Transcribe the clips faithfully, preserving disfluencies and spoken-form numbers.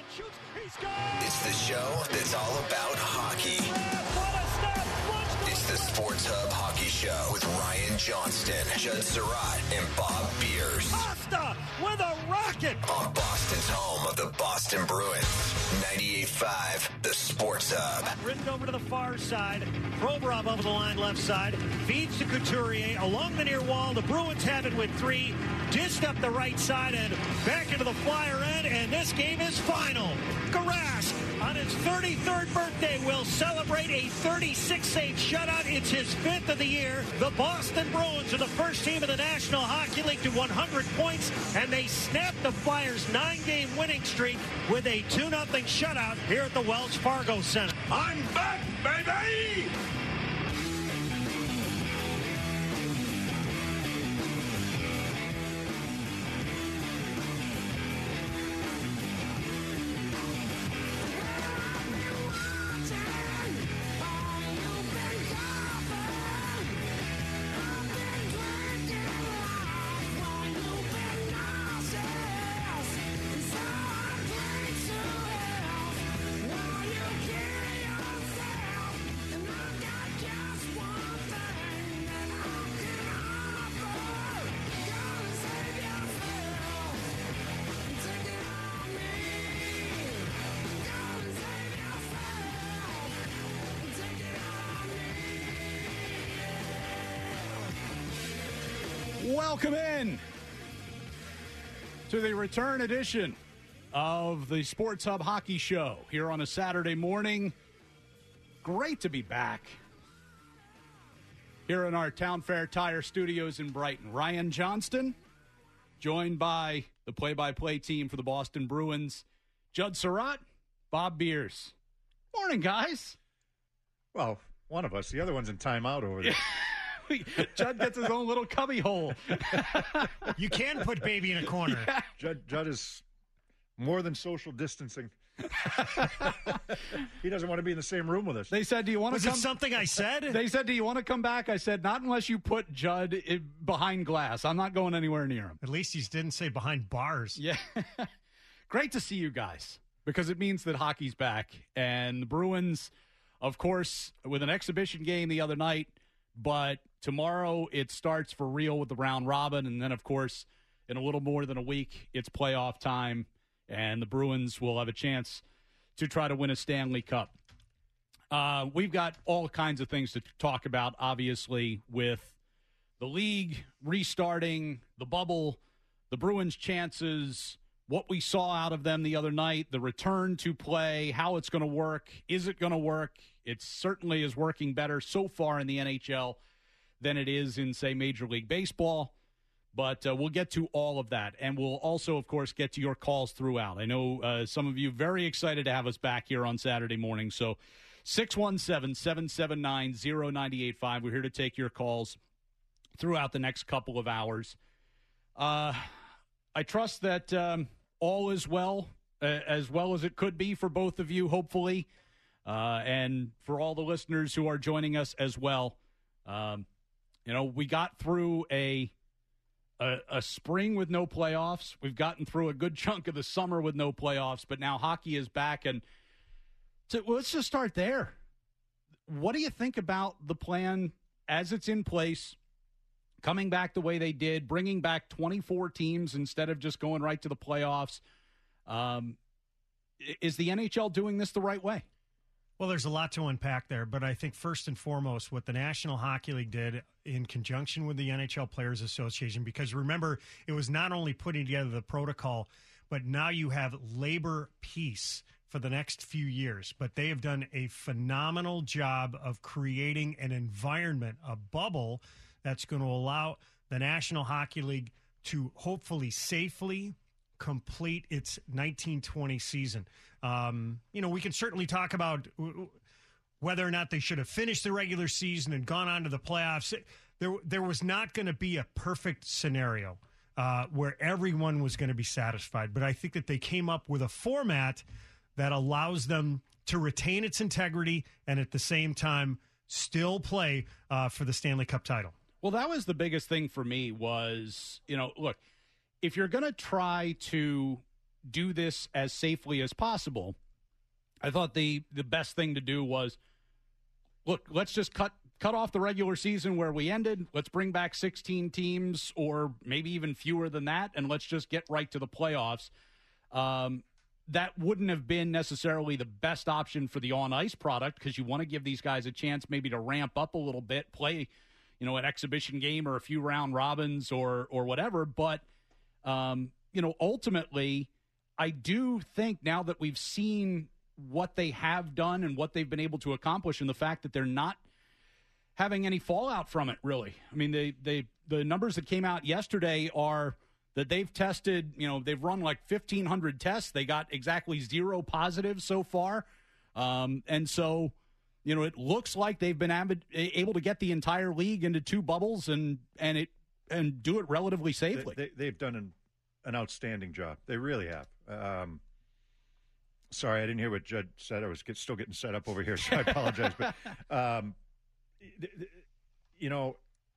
Shoots. He scores. It's the show that's all about hockey. It's the Sports Hub Hockey Show with Ryan Johnston, Judd Surratt, and Bob Beers. Costa with a rocket. On Boston's home of the Boston Bruins. ninety-eight point five, the Sports Hub. Ridden over to the far side. Provorov over the line left side. Feeds to Couturier along the near wall. The Bruins have it with three. Dished up the right side and back into the Flyer end. And this game is final. Garask on his thirty-third birthday will celebrate a thirty-six save shutout. It's his fifth of the year. The Boston Bruins are the first team in the National Hockey League to one hundred points, and they snapped the Flyers' nine-game winning streak with a two nothing shutout here at the Wells Fargo Center. I'm back, baby! Welcome in to the return edition of the Sports Hub Hockey Show here on a Saturday morning. Great to be back here in our Town Fair Tire Studios in Brighton. Ryan Johnston, joined by the play-by-play team for the Boston Bruins, Judd Surratt, Bob Beers. Morning, guys. Well, one of us. The other one's in timeout over there. Judd gets his own little cubby hole. You can put baby in a corner. Yeah. Judd, Judd is more than social distancing. He doesn't want to be in the same room with us. They said, do you want Was to come? it something I said? They said, do you want to come back? I said, not unless you put Judd in, behind glass. I'm not going anywhere near him. At least he didn't say behind bars. Yeah. Great to see you guys, because it means that hockey's back. And the Bruins, of course, with an exhibition game the other night, but tomorrow it starts for real with the round robin. And then, of course, in a little more than a week, it's playoff time, and the Bruins will have a chance to try to win a Stanley Cup. Uh, we've got all kinds of things to talk about, obviously, with the league restarting, the bubble, the Bruins' chances, what we saw out of them the other night, the return to play, how it's going to work. Is it going to work? It certainly is working better so far in the N H L than it is in, say, Major League Baseball. But uh, we'll get to all of that. And we'll also, of course, get to your calls throughout. I know uh, some of you very excited to have us back here on Saturday morning. So six one seven, seven seven nine, zero nine eight five. We're here to take your calls throughout the next couple of hours. Uh, I trust that um, all is well, uh, as well as it could be for both of you, hopefully. Uh, and for all the listeners who are joining us as well. Um, you know, we got through a, a a spring with no playoffs. We've gotten through a good chunk of the summer with no playoffs, but now hockey is back. And so, well, let's just start there. What do you think about the plan as it's in place, coming back the way they did, bringing back twenty-four teams instead of just going right to the playoffs? Um, is the N H L doing this the right way? Well, there's a lot to unpack there, but I think first and foremost, what the National Hockey League did in conjunction with the N H L Players Association, because remember, it was not only putting together the protocol, but now you have labor peace for the next few years. But they have done a phenomenal job of creating an environment, a bubble, that's going to allow the National Hockey League to hopefully safely complete its nineteen twenty season. Um, you know, we can certainly talk about whether or not they should have finished the regular season and gone on to the playoffs. There, there was not going to be a perfect scenario uh, where everyone was going to be satisfied. But I think that they came up with a format that allows them to retain its integrity and at the same time still play uh, for the Stanley Cup title. Well, that was the biggest thing for me was, you know, look, if you're going to try to do this as safely as possible, I thought the, the best thing to do was, look, let's just cut cut off the regular season where we ended. Let's bring back sixteen teams or maybe even fewer than that, and let's just get right to the playoffs. Um, that wouldn't have been necessarily the best option for the on-ice product because you want to give these guys a chance maybe to ramp up a little bit, play, you know, an exhibition game or a few round robins or or whatever. But, um, you know, ultimately, I do think now that we've seen what they have done and what they've been able to accomplish and the fact that they're not having any fallout from it, really. I mean, they, they the numbers that came out yesterday are that they've tested, you know, they've run like fifteen hundred tests. They got exactly zero positives so far. Um, and so, you know, it looks like they've been ab- able to get the entire league into two bubbles and and it and do it relatively safely. They, they, they've done an, an outstanding job. They really have. Um, sorry, I didn't hear what Judd said. I was get, still getting set up over here, so I apologize. But, um, you know,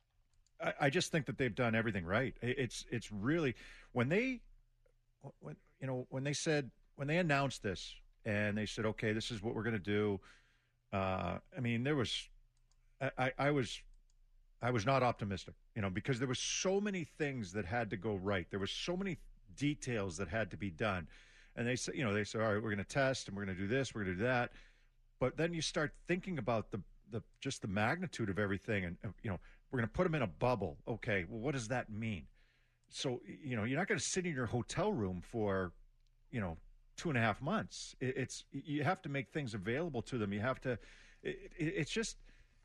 I, I just think that they've done everything right. It's it's really when they, when you know, when they said when they announced this and they said, okay, this is what we're going to do. Uh, I mean, there was, I, I was, I was not optimistic, you know, because there was so many things that had to go right. There was so many details that had to be done, and they said, you know, they said, all right, we're going to test and we're going to do this, we're going to do that, but then you start thinking about the the just the magnitude of everything, and you know, we're going to put them in a bubble. Okay, well, what does that mean? So, you know, you're not going to sit in your hotel room for, you know, two and a half months. It, it's you have to make things available to them. You have to. It, it, it's just.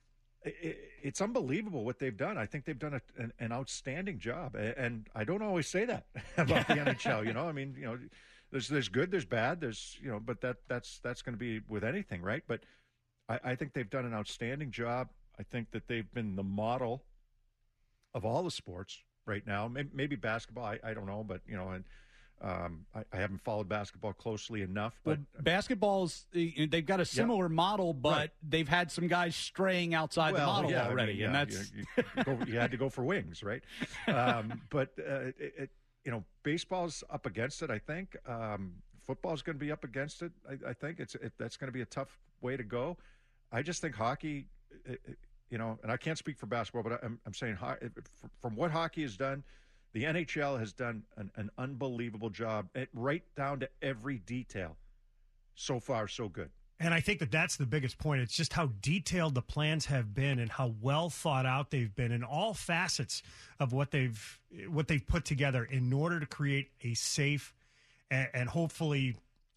It, it's unbelievable what they've done. I think they've done a, an, an outstanding job, and I don't always say that about the N H L. You know, I mean, you know, there's there's good, there's bad, there's you know, but that that's that's going to be with anything, right? But I, I think they've done an outstanding job. I think that they've been the model of all the sports right now. Maybe, maybe basketball, I, I don't know, but you know, and. Um, I, I haven't followed basketball closely enough, but well, basketball's they've got a similar yeah. model, but right. they've had some guys straying outside well, the model yeah, already, I mean, yeah, and that's you, you, go, you had to go for wings, right? Um, but uh, it, it, you know, baseball's up against it. I think um, football's going to be up against it. I, I think it's it, that's going to be a tough way to go. I just think hockey, it, it, you know, and I can't speak for basketball, but I'm, I'm saying ho- from what hockey has done. The N H L has done an, an unbelievable job, at, right down to every detail. So far, so good. And I think that that's the biggest point. It's just how detailed the plans have been and how well thought out they've been in all facets of what they've what they've put together in order to create a safe and, and hopefully,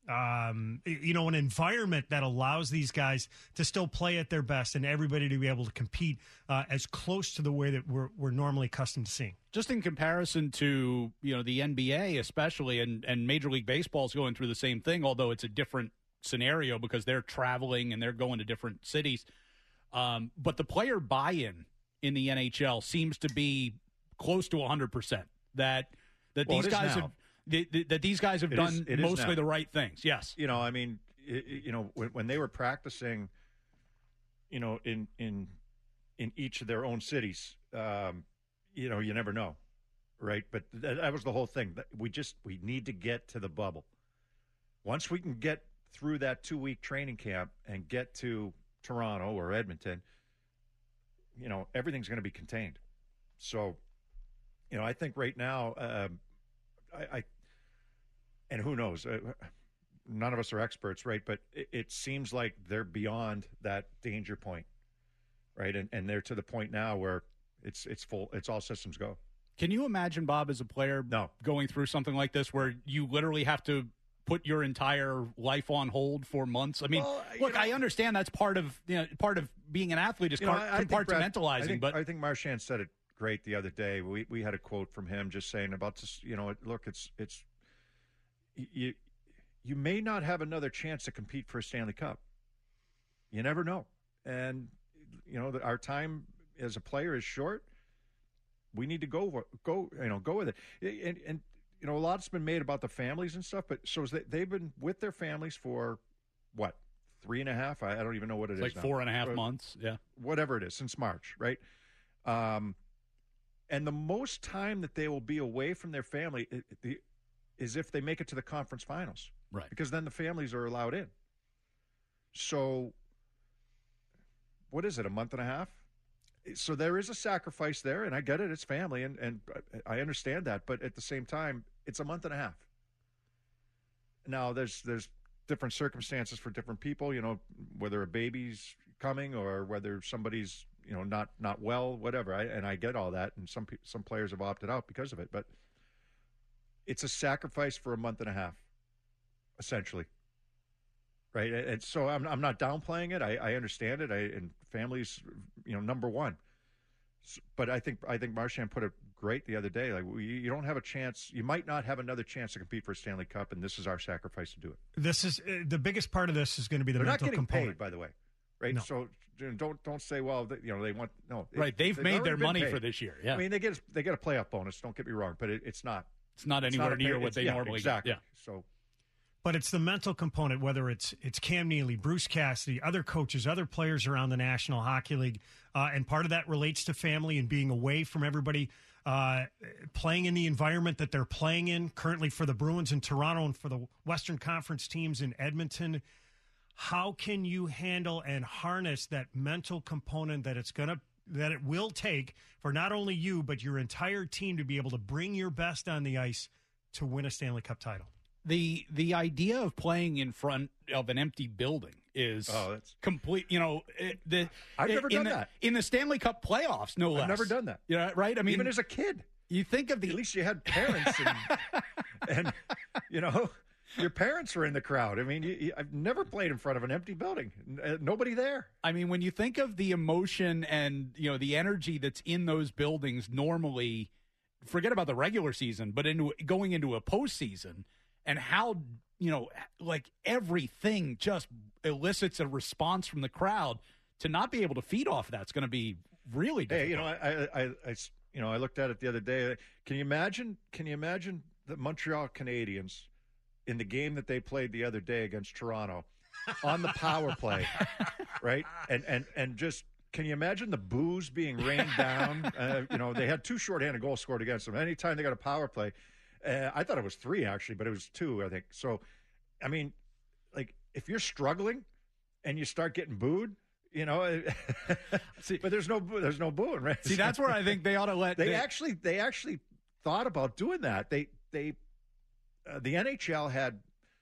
um, you know, an environment that allows these guys to still play at their best and everybody to be able to compete uh, as close to the way that we're we're normally accustomed to seeing. Just in comparison to, you know, the N B A especially, and, and Major League Baseball is going through the same thing, although it's a different scenario because they're traveling and they're going to different cities. Um, but the player buy-in in the N H L seems to be close to one hundred percent. That that well, these guys now. have that, that these guys have it done is, mostly the right things. Yes, you know, I mean, it, you know, when, when they were practicing, you know, in in in each of their own cities. Um, You know, you never know, right? But that, that was the whole thing. We just we need to get to the bubble. Once we can get through that two-week training camp and get to Toronto or Edmonton, you know, everything's going to be contained. So, you know, I think right now, uh, I, I and who knows, uh, none of us are experts, right? But it, it seems like they're beyond that danger point, right? And and they're to the point now where. It's it's full. It's all systems go. Can you imagine, Bob, as a player, no. going through something like this where you literally have to put your entire life on hold for months? I mean, well, look, know, I understand that's part of you know part of being an athlete is you know, car- I, I compartmentalizing. Brad, I think, but I think Marchand said it great the other day. We we had a quote from him just saying about this. You know, look, it's it's you you may not have another chance to compete for a Stanley Cup. You never know, and you know our time as a player is short. We need to go, go, you know, go with it. And, and you know, a lot's been made about the families and stuff, but so is they, they've been with their families for what, three and a half? I, I don't even know what it it's is. Like now. four and a half or, months, yeah, whatever it is, since March, right? Um, and the most time that they will be away from their family, it, it, is if they make it to the conference finals. Right. Because then the families are allowed in. So what is it, a month and a half? So there is a sacrifice there, and I get it. It's family, and, and I understand that. But at the same time, it's a month and a half. Now, there's there's different circumstances for different people, you know, whether a baby's coming or whether somebody's, you know, not not well, whatever. I, and I get all that, and some some players have opted out because of it. But it's a sacrifice for a month and a half, essentially. Right, and so I'm I'm not downplaying it. I, I understand it. I and families, you know, number one. But I think I think Marchand put it great the other day. Like we, you don't have a chance. You might not have another chance to compete for a Stanley Cup, and this is our sacrifice to do it. This is uh, the biggest part of this is going to be the They're mental not getting component. paid, by the way, right? No. So don't don't say, well, you know, they want no. Right, they've, they've made their money paid. for this year. Yeah, I mean, they get they get a playoff bonus. Don't get me wrong, but it, it's not. It's not it's anywhere not near pay, what they yeah, normally exactly. get. Yeah. So. But it's the mental component, whether it's it's Cam Neely, Bruce Cassidy, other coaches, other players around the National Hockey League. Uh, and part of that relates to family and being away from everybody, uh, playing in the environment that they're playing in currently for the Bruins in Toronto and for the Western Conference teams in Edmonton. How can you handle and harness that mental component that it's going to that it will take for not only you, but your entire team to be able to bring your best on the ice to win a Stanley Cup title? The the idea of playing in front of an empty building is oh, that's complete. You know, it, the I've never in done the, that in the Stanley Cup playoffs. No less. I've never done that. Yeah, you know, right. I mean, even as a kid, you think of the at least you had parents, and, and you know, your parents were in the crowd. I mean, you, you, I've never played in front of an empty building. Uh, nobody there. I mean, when you think of the emotion and you know the energy that's in those buildings, normally, forget about the regular season, but into going into a postseason. And how, you know, like everything just elicits a response from the crowd, to not be able to feed off that's going to be really difficult. Hey, you know, I, I, I, you know, I looked at it the other day. Can you imagine? Can you imagine the Montreal Canadiens in the game that they played the other day against Toronto on the power play, right? And and and just. Can you imagine the boos being rained down? Uh, you know, they had two shorthanded goals scored against them. Anytime they got a power play. Uh, I thought it was three, actually, but it was two, I think. So, I mean, like, if you're struggling and you start getting booed, you know, see, but there's no there's no booing, right? See, that's where I think they ought to let they they actually they actually thought about doing that. They they uh, the N H L had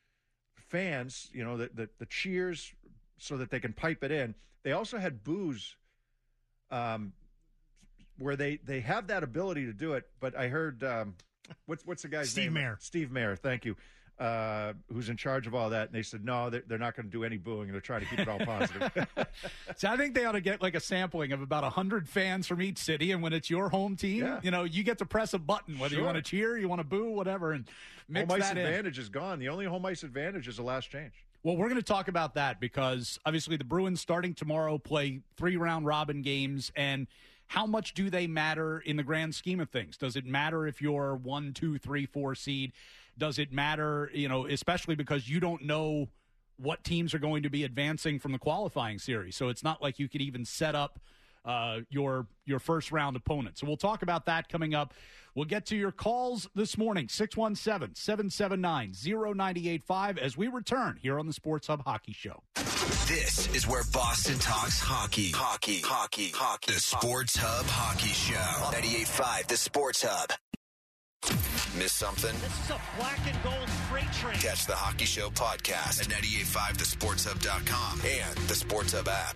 fans, you know, the, the the cheers so that they can pipe it in. They also had boos, um, where they they have that ability to do it. But I heard. Um, What's what's the guy's Steve name? Mayer. Steve Mayer, thank you. Uh, who's in charge of all that? And they said, no, they're, they're not going to do any booing. They're trying to keep it all positive. So I think they ought to get like a sampling of about one hundred fans from each city. And when it's your home team, yeah. you know, you get to press a button, whether sure. you want to cheer, you want to boo, whatever, and mix home ice that advantage in. is gone. The only home ice advantage is the last change. Well, we're going to talk about that because obviously the Bruins starting tomorrow play three round robin games, and how much do they matter in the grand scheme of things? Does it matter if you're one, two, three, four seed? Does it matter, you know, especially because you don't know what teams are going to be advancing from the qualifying series? So it's not like you could even set up uh, your your first round opponent. So we'll talk about that coming up. We'll get to your calls this morning, six one seven, seven seven nine, zero nine eight five, as we return here on the Sports Hub Hockey Show. This is where Boston talks hockey. Hockey. Hockey. Hockey. The Sports Hub Hockey Show. ninety-eight point five, the Sports Hub. Miss something? This is a black and gold freight train. Catch the Hockey Show podcast at ninety-eight point five the sports hub dot com and the Sports Hub app.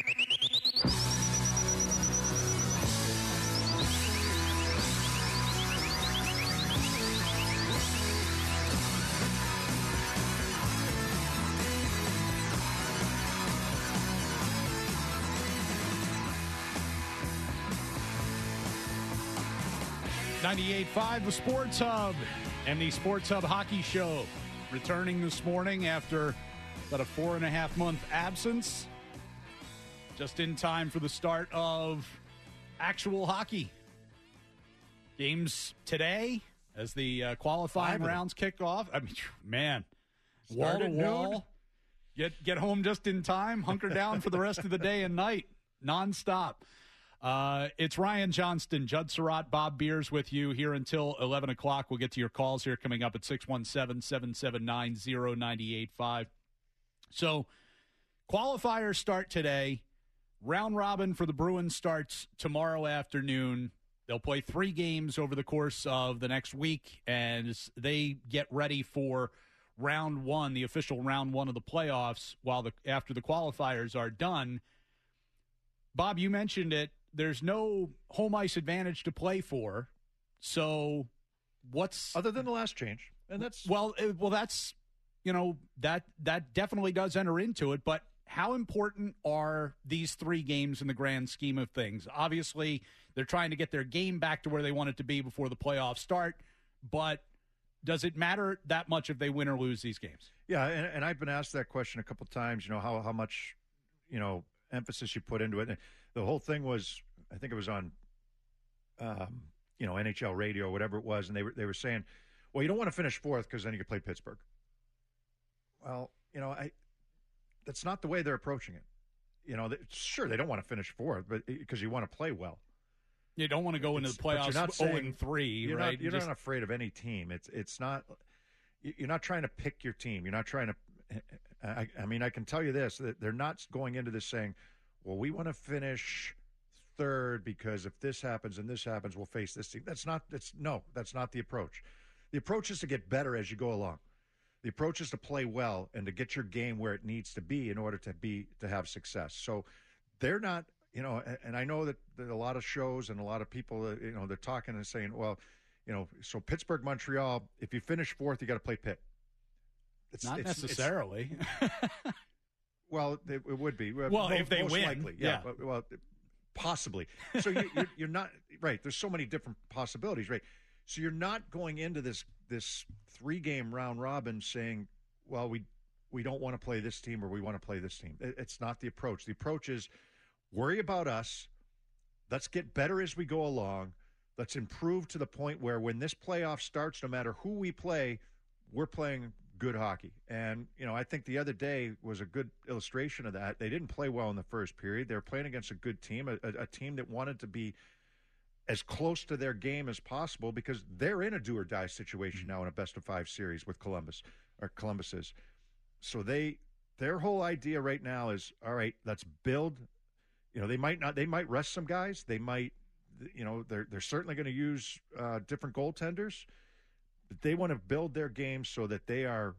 ninety-eight point five, the Sports Hub, and the Sports Hub Hockey Show. Returning this morning after about a four and a half month absence. Just in time for the start of actual hockey. Games today as the uh, qualifying rounds kick off. I mean, man, wall to wall. Get, get home just in time, hunker down for the rest of the day and night, nonstop. Uh, it's Ryan Johnston, Judd Surratt, Bob Beers with you here until eleven o'clock. We'll get to your calls here coming up at six one seven, seven seven nine, zero nine eight five. So qualifiers start today. Round robin for the Bruins starts tomorrow afternoon. They'll play three games over the course of the next week, and as they get ready for round one, the official round one of the playoffs, while the after the qualifiers are done. Bob, you mentioned it. There's no home ice advantage to play for. So what's other than the last change? And that's well, it, well, that's, you know, that that definitely does enter into it. But how important are these three games in the grand scheme of things? Obviously, they're trying to get their game back to where they want it to be before the playoffs start. But does it matter that much if they win or lose these games? Yeah, and, and I've been asked that question a couple of times. You know, how how much, you know, emphasis you put into it. And the whole thing was, I think it was on, um, you know, N H L radio or whatever it was, and they were they were saying, well, you don't want to finish fourth because then you can play Pittsburgh. Well, you know, I that's not the way they're approaching it. You know, they, sure, they don't want to finish fourth, but because you want to play well. You don't want to go into it's, the playoffs oh and three, you're right? Not, you're Just, not afraid of any team. It's it's not. You're not trying to pick your team. You're not trying to. I, I mean, I can tell you this: that they're not going into this saying, "Well, we want to finish third because if this happens and this happens, we'll face this team." That's not. That's no. That's not the approach. The approach is to get better as you go along. The approach is to play well and to get your game where it needs to be in order to be to have success. So they're not. You know, and I know that, that a lot of shows and a lot of people, you know, they're talking and saying, well, you know, so Pittsburgh, Montreal, if you finish fourth, you got to play Pitt. It's not it's, necessarily. It's, well, it, it would be. Well, most, if they most win. Likely, yeah. yeah. Well, possibly. So you, you're, you're not, right, there's so many different possibilities, right? So you're not going into this this three-game round robin saying, well, we, we don't want to play this team or we want to play this team. It, it's not the approach. The approach is, worry about us. Let's get better as we go along. Let's improve to the point where when this playoff starts, no matter who we play, we're playing good hockey. And, you know, I think the other day was a good illustration of that. They didn't play well in the first period. They were playing against a good team, a, a, a team that wanted to be as close to their game as possible because they're in a do-or-die situation now in a best-of-five series with Columbus, or Columbus is. So they their whole idea right now is, all right, let's build – you know, they might not. They might rest some guys. They might, you know, they're they're certainly going to use uh, different goaltenders, but they want to build their game so that they are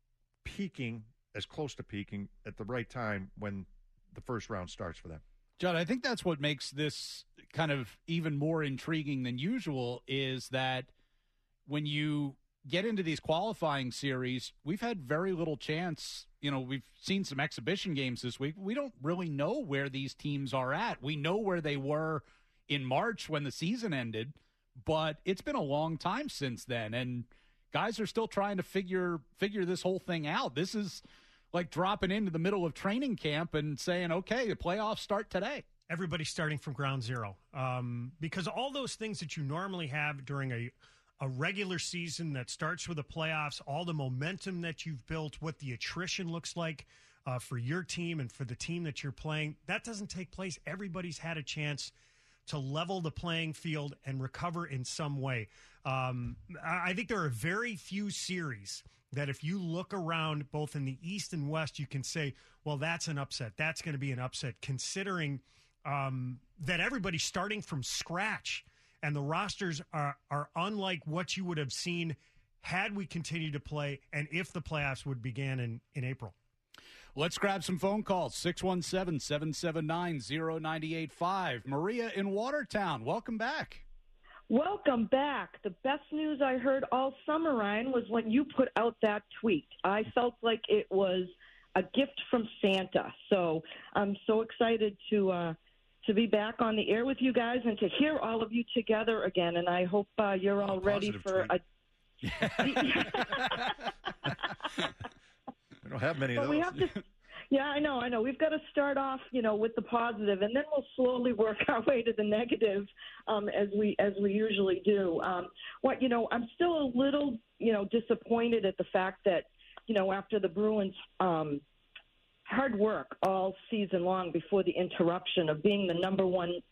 peaking as close to peaking at the right time when the first round starts for them. Judd, I think that's what makes this kind of even more intriguing than usual is that when you get into these qualifying series, we've had very little chance. You know, we've seen some exhibition games this week. We don't really know where these teams are at. We know where they were in March when the season ended, but it's been a long time since then, and guys are still trying to figure figure this whole thing out. This is like dropping into the middle of training camp and saying, okay, the playoffs start today. Everybody's starting from ground zero um, because all those things that you normally have during a a regular season that starts with the playoffs, all the momentum that you've built, what the attrition looks like uh, for your team and for the team that you're playing, that doesn't take place. Everybody's had a chance to level the playing field and recover in some way. Um, I think there are very few series that if you look around both in the East and West, you can say, well, that's an upset. That's going to be an upset, considering um, that everybody's starting from scratch. And the rosters are, are unlike what you would have seen had we continued to play and if the playoffs would begin in, in April. Let's grab some phone calls. six one seven, seven seven nine, zero nine eight five. Maria in Watertown, welcome back. Welcome back. The best news I heard all summer, Ryan, was when you put out that tweet. I felt like it was a gift from Santa. So I'm so excited to uh, – to be back on the air with you guys and to hear all of you together again. And I hope uh, you're all ready for tweet. a. We don't have many but of those. We have to, yeah, I know, I know. We've got to start off, you know, with the positive, and then we'll slowly work our way to the negative, um, as we as we usually do. Um, what you know, I'm still a little, you know, disappointed at the fact that, you know, after the Bruins. Um, hard work all season long before the interruption of being the number one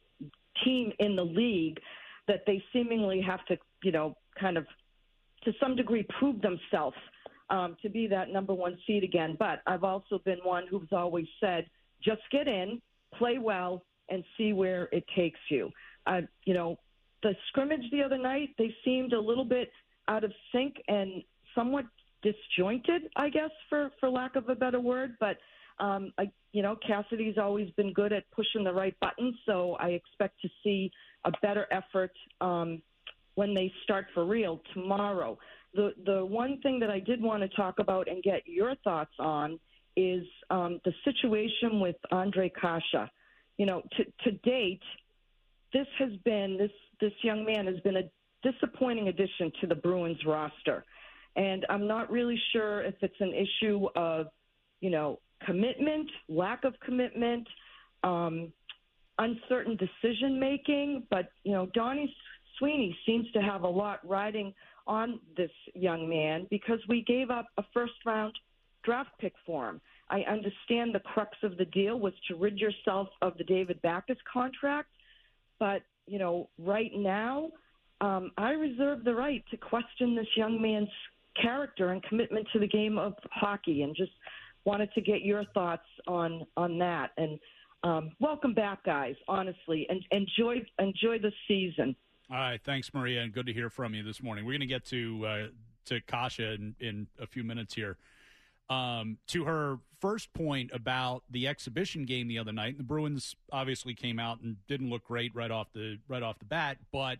team in the league that they seemingly have to, you know, kind of to some degree prove themselves um, to be that number one seed again. But I've also been one who's always said, just get in, play well, and see where it takes you. Uh, you know, the scrimmage the other night, they seemed a little bit out of sync and somewhat disjointed, I guess, for, for lack of a better word. But, um, I, you know, Cassidy's always been good at pushing the right buttons, so I expect to see a better effort um, when they start for real tomorrow. The, the one thing that I did want to talk about and get your thoughts on is um, the situation with Ondrej Kase. You know, to, to date, this has been, this, this young man has been a disappointing addition to the Bruins roster. And I'm not really sure if it's an issue of, you know, commitment, lack of commitment, um, uncertain decision-making. But, you know, Donnie Sweeney seems to have a lot riding on this young man because we gave up a first-round draft pick for him. I understand the crux of the deal was to rid yourself of the David Backes contract. But, you know, right now, um, I reserve the right to question this young man's character and commitment to the game of hockey, and just wanted to get your thoughts on on that. And um, welcome back, guys, honestly, and enjoy enjoy the season. All right, thanks, Maria, and good to hear from you this morning. We're going to get to uh, to Kase in, in a few minutes here. Um, to her first point about the exhibition game the other night, the Bruins obviously came out and didn't look great right off the right off the bat, but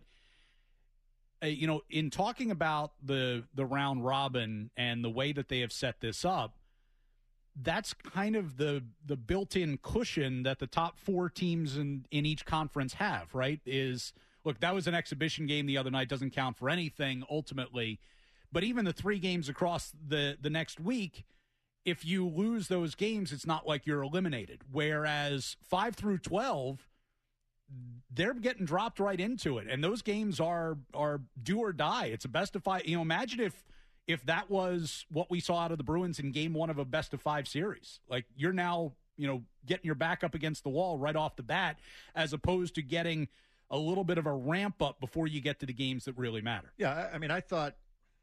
uh, you know, in talking about the the round robin and the way that they have set this up, that's kind of the the built-in cushion that the top four teams in, in each conference have, right? Is, look, that was an exhibition game the other night, doesn't count for anything ultimately, but even the three games across the, the next week, if you lose those games, it's not like you're eliminated. Whereas five through twelve, they're getting dropped right into it. And those games are are do or die. It's a best of five. You know, imagine if if that was what we saw out of the Bruins in game one of a best of five series. Like, you're now, you know, getting your back up against the wall right off the bat, as opposed to getting a little bit of a ramp up before you get to the games that really matter. Yeah, I mean, I thought,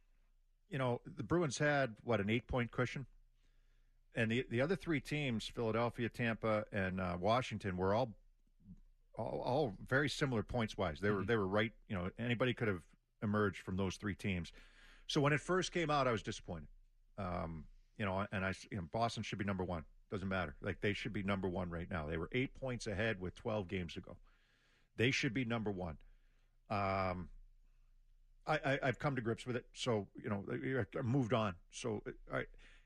you know, the Bruins had, what, an eight-point cushion? And the the other three teams, Philadelphia, Tampa, and uh, Washington, were all, all all very similar points wise. They were mm-hmm. they were right. You know, anybody could have emerged from those three teams. So when it first came out, I was disappointed. Um, you know, and I, you know, Boston should be number one. Doesn't matter. Like, they should be number one right now. They were eight points ahead with twelve games to go. They should be number one. Um, I, I I've come to grips with it. So, you know, I moved on. So I.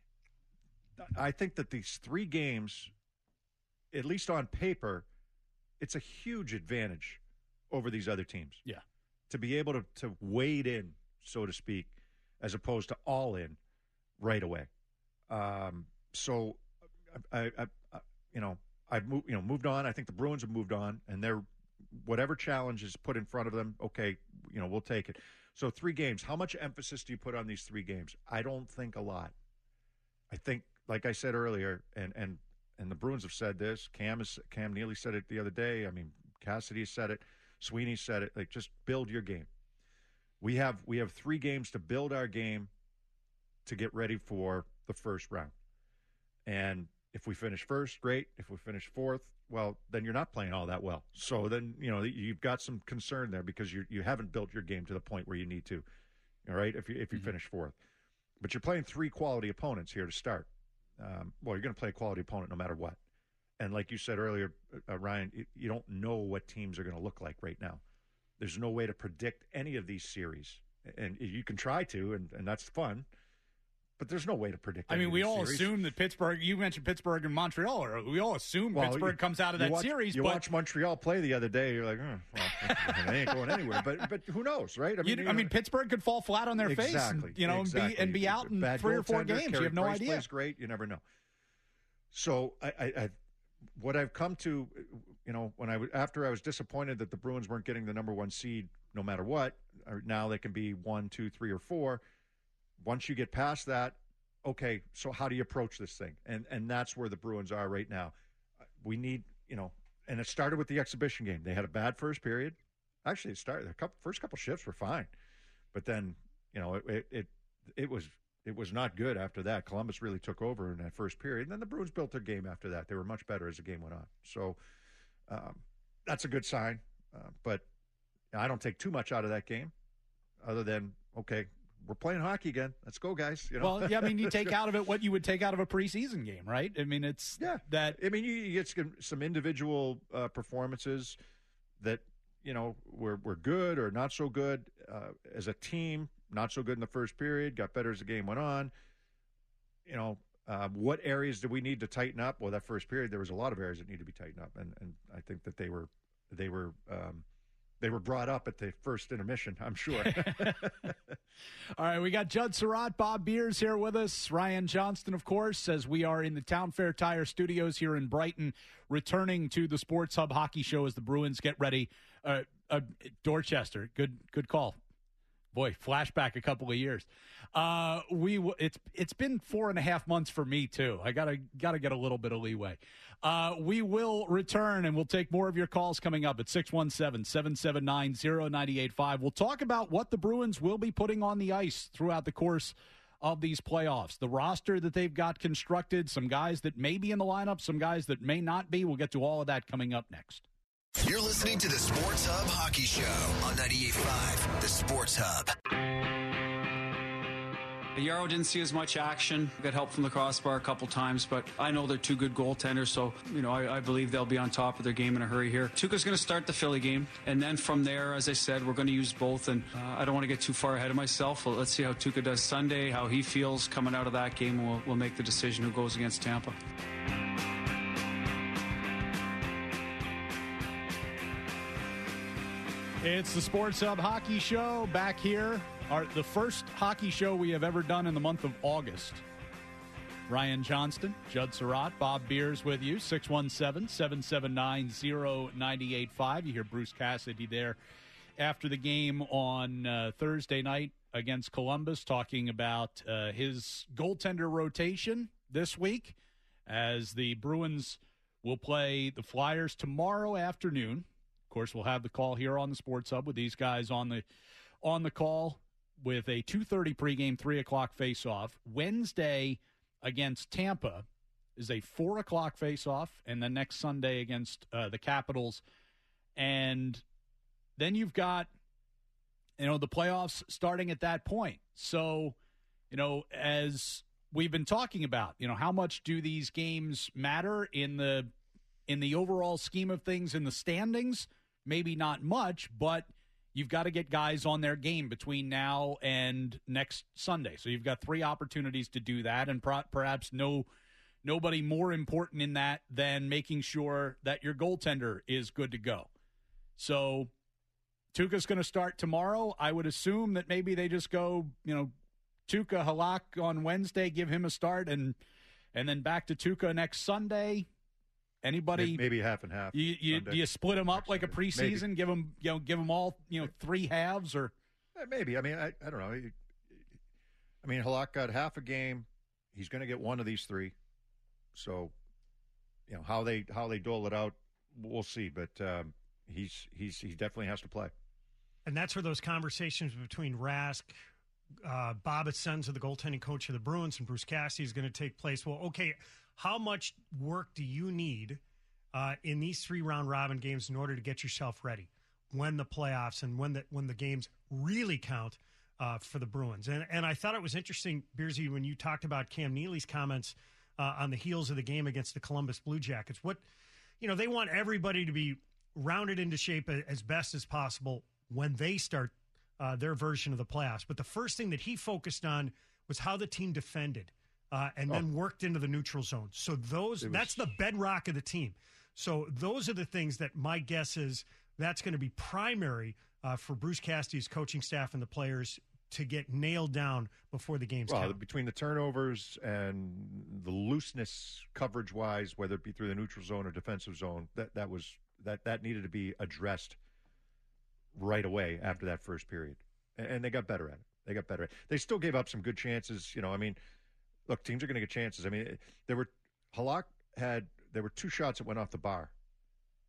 I think that these three games, at least on paper, it's a huge advantage over these other teams. Yeah. To be able to, to wade in, so to speak, as opposed to all in right away. Um, so, I, I, I, you know, I've moved, you know, moved on. I think the Bruins have moved on, and they're whatever challenge is put in front of them. Okay, you know, we'll take it. So three games. How much emphasis do you put on these three games? I don't think a lot. I think, like I said earlier, and, and, and the Bruins have said this. Cam is, Cam Neely said it the other day. I mean, Cassidy said it. Sweeney said it. Like, just build your game. We have we have three games to build our game to get ready for the first round. And if we finish first, great. If we finish fourth, well, then you're not playing all that well. So then, you know, you've got some concern there because you you haven't built your game to the point where you need to. All right, if you if you mm-hmm. finish fourth. But you're playing three quality opponents here to start. Um, well, you're going to play a quality opponent no matter what. And like you said earlier, uh, Ryan, you, you don't know what teams are going to look like right now. There's no way to predict any of these series. And you can try to, and, and that's fun. But there's no way to predict. I mean, we all series. assume that Pittsburgh, you mentioned Pittsburgh and Montreal, or we all assume well, Pittsburgh you, comes out of that watch, series. You but watch Montreal play the other day, you're like, oh, well, they ain't going anywhere. But but who knows, right? I mean, you, you I know, mean, Pittsburgh could fall flat on their exactly, face, and, you know, exactly. and be and be out in Bad three or four tender, games. Carey You have no Price idea. Plays great. You never know. So I, I, I, what I've come to, you know, when I after I was disappointed that the Bruins weren't getting the number one seed, no matter what. Now they can be one, two, three, or four. Once you get past that, okay, so how do you approach this thing? And and that's where the Bruins are right now. We need, you know, and it started with the exhibition game. They had a bad first period. Actually, it started the couple, first couple shifts were fine, but then you know it, it it it was it was not good after that. Columbus really took over in that first period, and then the Bruins built their game after that. They were much better as the game went on. So um, that's a good sign. Uh, but I don't take too much out of that game, other than okay, we're playing hockey again. Let's go, guys. You know? Well, yeah, I mean, you take out of it what you would take out of a preseason game, right? I mean, it's yeah. that. I mean, you, you get some, some individual uh, performances that. You know, we're we're good or not so good uh, as a team. Not so good in the first period. Got better as the game went on. You know, uh, what areas do we need to tighten up? Well, that first period there was a lot of areas that need to be tightened up, and, and I think that they were they were um, they were brought up at the first intermission. I'm sure. All right, we got Judd Surratt, Bob Beers here with us, Ryan Johnston, of course, as we are in the Town Fair Tire Studios here in Brighton, returning to the Sports Hub Hockey Show as the Bruins get ready. Uh, uh, Dorchester, good good call. Boy, flashback a couple of years. Uh, we w- it's it's been four and a half months for me too. I gotta gotta get a little bit of leeway. Uh, we will return and we'll take more of your calls coming up at six one seven, seven seven nine, zero nine eight five. We'll talk about what the Bruins will be putting on the ice throughout the course of these playoffs. The roster that they've got constructed, some guys that may be in the lineup, some guys that may not be. We'll get to all of that coming up next. You're listening to the Sports Hub Hockey Show on ninety-eight point five, the Sports Hub. Yarrow didn't see as much action. Got help from the crossbar a couple times, but I know they're two good goaltenders, so you know I, I believe they'll be on top of their game in a hurry here. Tuukka's going to start the Philly game, and then from there, as I said, we're going to use both, and uh, I don't want to get too far ahead of myself. Well, let's see how Tuukka does Sunday, how he feels coming out of that game, and we'll, we'll make the decision who goes against Tampa. It's the Sports Hub Hockey Show back here. Our, the first hockey show we have ever done in the month of August. Ryan Johnston, Judd Surratt, Bob Beers with you. six one seven, seven seven nine, zero nine eight five. You hear Bruce Cassidy there after the game on uh, Thursday night against Columbus talking about uh, his goaltender rotation this week as the Bruins will play the Flyers tomorrow afternoon. Of course, we'll have the call here on the Sports Hub with these guys on the on the call with a two thirty pregame, three o'clock face-off. Wednesday against Tampa is a four o'clock face-off, and then next Sunday against uh, the Capitals. And then you've got, you know, the playoffs starting at that point. So, you know, as we've been talking about, you know, how much do these games matter in the in the overall scheme of things in the standings? Maybe not much, but you've got to get guys on their game between now and next Sunday. So you've got three opportunities to do that, and pro- perhaps no nobody more important in that than making sure that your goaltender is good to go. So Tuukka's going to start tomorrow. I would assume that maybe they just go, you know, Tuukka, Halak on Wednesday, give him a start, and and then back to Tuukka next Sunday. Anybody? Maybe half and half. You you, you split them up like a preseason? Maybe. Give them you know give them all you know three halves or maybe. I mean, I, I don't know. I mean, Halak got half a game. He's going to get one of these three. So, you know how they how they dole it out, we'll see. But um, he's he's he definitely has to play. And that's where those conversations between Rask, uh, Bob Essenza, the goaltending coach of the Bruins, and Bruce Cassidy is going to take place. Well, okay. How much work do you need uh, in these three round robin games in order to get yourself ready when the playoffs and when the when the games really count uh, for the Bruins? And and I thought it was interesting, Beersy, when you talked about Cam Neely's comments uh, on the heels of the game against the Columbus Blue Jackets. What you know, they want everybody to be rounded into shape as best as possible when they start uh, their version of the playoffs. But the first thing that he focused on was how the team defended. Uh, and then oh. worked into the neutral zone. So those was... that's the bedrock of the team. So those are the things that my guess is that's going to be primary uh, for Bruce Cassidy's coaching staff and the players to get nailed down before the games well, count. Between the turnovers and the looseness coverage-wise, whether it be through the neutral zone or defensive zone, that, that was that, that needed to be addressed right away after that first period. And, and they got better at it. They got better at it. They still gave up some good chances. You know, I mean, look, teams are going to get chances. I mean, there were Halak had there were two shots that went off the bar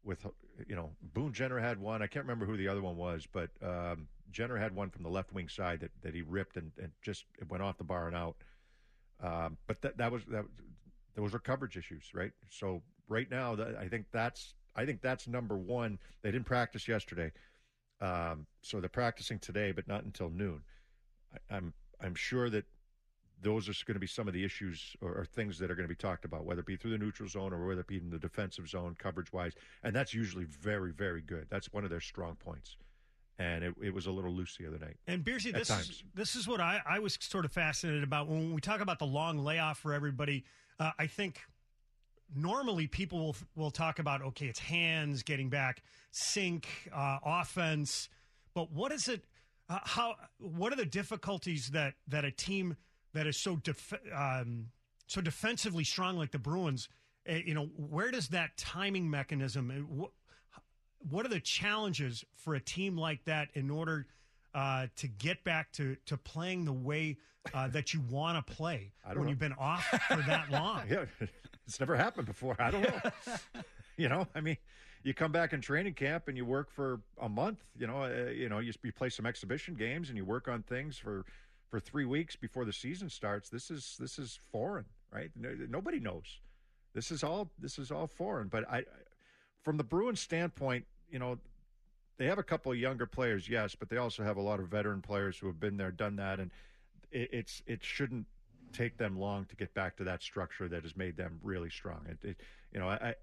with, you know, Boone Jenner had one. I can't remember who the other one was, but um, Jenner had one from the left wing side that, that he ripped and, and just it went off the bar and out. Um, but that that was that. Those are coverage issues, right? So right now, the, I think that's I think that's number one. They didn't practice yesterday, um, so they're practicing today, but not until noon. I, I'm I'm sure that those are going to be some of the issues or, or things that are going to be talked about, whether it be through the neutral zone or whether it be in the defensive zone, coverage-wise. And that's usually very, very good. That's one of their strong points. And it, it was a little loose the other night. And Beersy, this is, this is what I, I was sort of fascinated about. When we talk about the long layoff for everybody, uh, I think normally people will, will talk about, okay, it's hands, getting back, sync, uh, offense. But what is it, uh, how, what are the difficulties that, that a team – that is so def- um, so defensively strong like the Bruins, uh, you know, where does that timing mechanism, uh, wh- what are the challenges for a team like that in order uh, to get back to, to playing the way uh, that you want to play when know. you've been off for that long? Yeah, it's never happened before. I don't know. You know, I mean, you come back in training camp and you work for a month, you know, uh, you know, you, you play some exhibition games and you work on things for – for three weeks before the season starts. This is this is foreign, right? No, nobody knows. This is all this is all foreign. But I, from the Bruins standpoint, you know, they have a couple of younger players, yes, but they also have a lot of veteran players who have been there, done that, and it, it's it shouldn't take them long to get back to that structure that has made them really strong. It, it you know, I,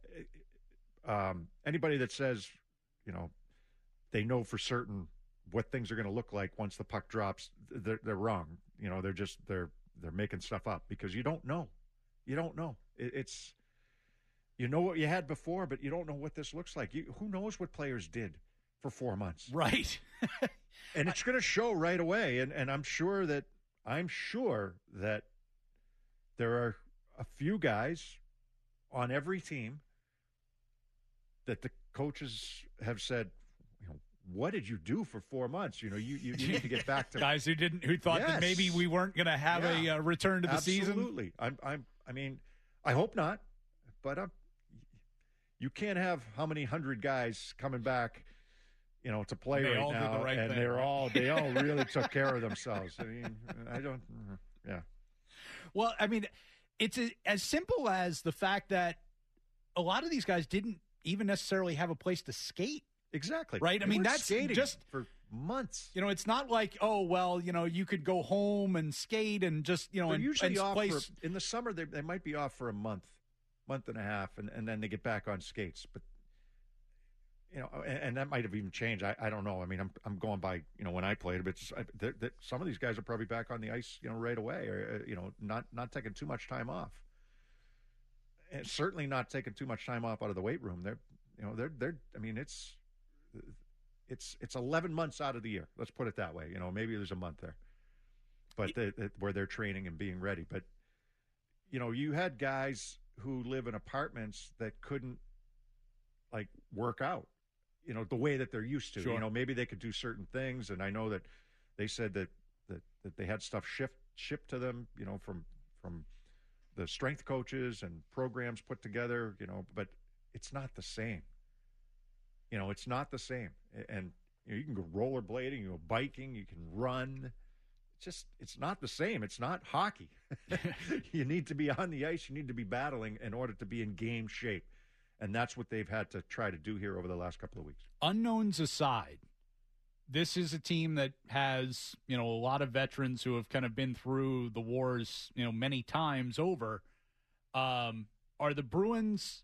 I um, anybody that says, you know, they know for certain what things are going to look like once the puck drops, they're, they're wrong. You know, they're just they're they're making stuff up because you don't know. You don't know. It, it's you know what you had before, but you don't know what this looks like. You, who knows what players did for four months? Right. And it's going to show right away. And and I'm sure that I'm sure that there are a few guys on every team that the coaches have said, what did you do for four months? You know, you, you, you need to get back to guys who didn't who thought yes. that maybe we weren't going to have yeah. a uh, return to the Absolutely. season. Absolutely. I'm. I'm. I mean, I hope not. But I'm, you can't have how many hundred guys coming back, you know, to play they right all now, did the right and thing, they're right? all they all really took care of themselves. I mean, I don't. Yeah. Well, I mean, it's a, as simple as the fact that a lot of these guys didn't even necessarily have a place to skate. Exactly. Right? I They mean, weren't that's skating just for months. You know, it's not like, oh, well, you know, you could go home and skate and just, you know, They're and, usually and off place. for, in the summer. They, they might be off for a month, month and a half, and, and then they get back on skates. But you know, and, and that might have even changed. I, I don't know. I mean, I'm I'm going by you know when I played, but it's, I, they're, they're, some of these guys are probably back on the ice, you know, right away, or you know, not not taking too much time off, and certainly not taking too much time off out of the weight room. They're you know they're they're. I mean, it's. It's it's eleven months out of the year. Let's put it that way. You know, maybe there's a month there, but the, the, where they're training and being ready. But you know, you had guys who live in apartments that couldn't like work out. You know, the way that they're used to. Sure. You know, maybe they could do certain things, and I know that they said that that, that they had stuff shipped shipped to them. You know, from from the strength coaches and programs put together. You know, but it's not the same. You know, it's not the same. And you know, you can go rollerblading, you can go biking, you can run. It's just, it's not the same. It's not hockey. You need to be on the ice. You need to be battling in order to be in game shape. And that's what they've had to try to do here over the last couple of weeks. Unknowns aside, this is a team that has, you know, a lot of veterans who have kind of been through the wars, you know, many times over. Um, are the Bruins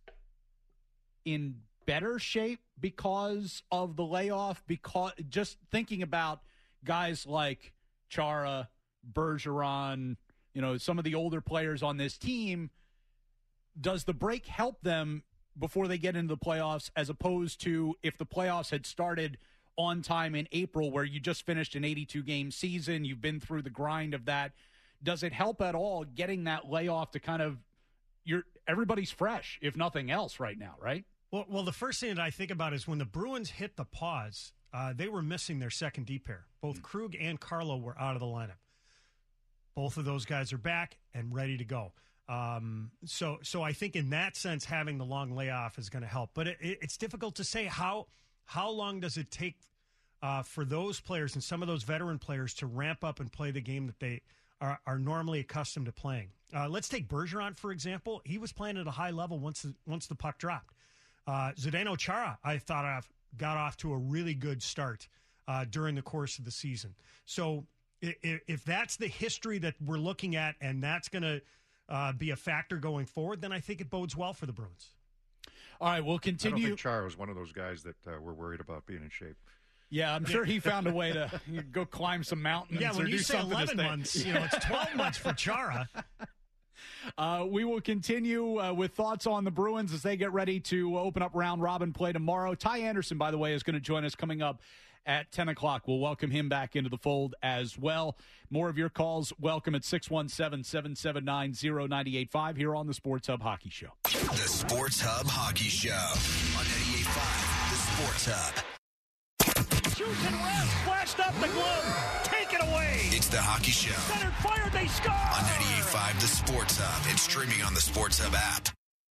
in better shape because of the layoff? Because just thinking about guys like Chara, Bergeron, you know, some of the older players on this team, does the break help them before they get into the playoffs, as opposed to if the playoffs had started on time in April, where you just finished an eighty-two game season, you've been through the grind of that? Does it help at all getting that layoff to kind of, you're everybody's fresh, if nothing else, right now, right? Well, well, the first thing that I think about is when the Bruins hit the pause, uh, they were missing their second D pair. Both Mm. Krug and Carlo were out of the lineup. Both of those guys are back and ready to go. Um, so, so I think in that sense, having the long layoff is going to help. But it, it, it's difficult to say how how long does it take uh, for those players and some of those veteran players to ramp up and play the game that they are, are normally accustomed to playing. Uh, let's take Bergeron, for example. He was playing at a high level once the, once the puck dropped. Uh, Zdeno Chara, I thought of, got off to a really good start uh, during the course of the season. So if, if that's the history that we're looking at and that's going to uh, be a factor going forward, then I think it bodes well for the Bruins. All right, we'll continue. I don't think Chara was one of those guys that uh, were worried about being in shape. Yeah, I'm sure he found a way to go climb some mountains. Yeah, when or you do say something eleven months, you know, it's twelve months for Chara. Uh, we will continue uh, with thoughts on the Bruins as they get ready to open up round robin play tomorrow. Ty Anderson, by the way, is going to join us coming up at ten o'clock. We'll welcome him back into the fold as well. More of your calls, welcome at six one seven, seven seven nine, zero nine eight five here on the Sports Hub Hockey Show. The Sports Hub Hockey Show on ninety-eight point five, the Sports Hub. Shoots and runs, flashed up the glove, take it away. It's the Hockey Show. Center fired, they score. On ninety-eight point five, the Sports Hub. It's streaming on the Sports Hub app.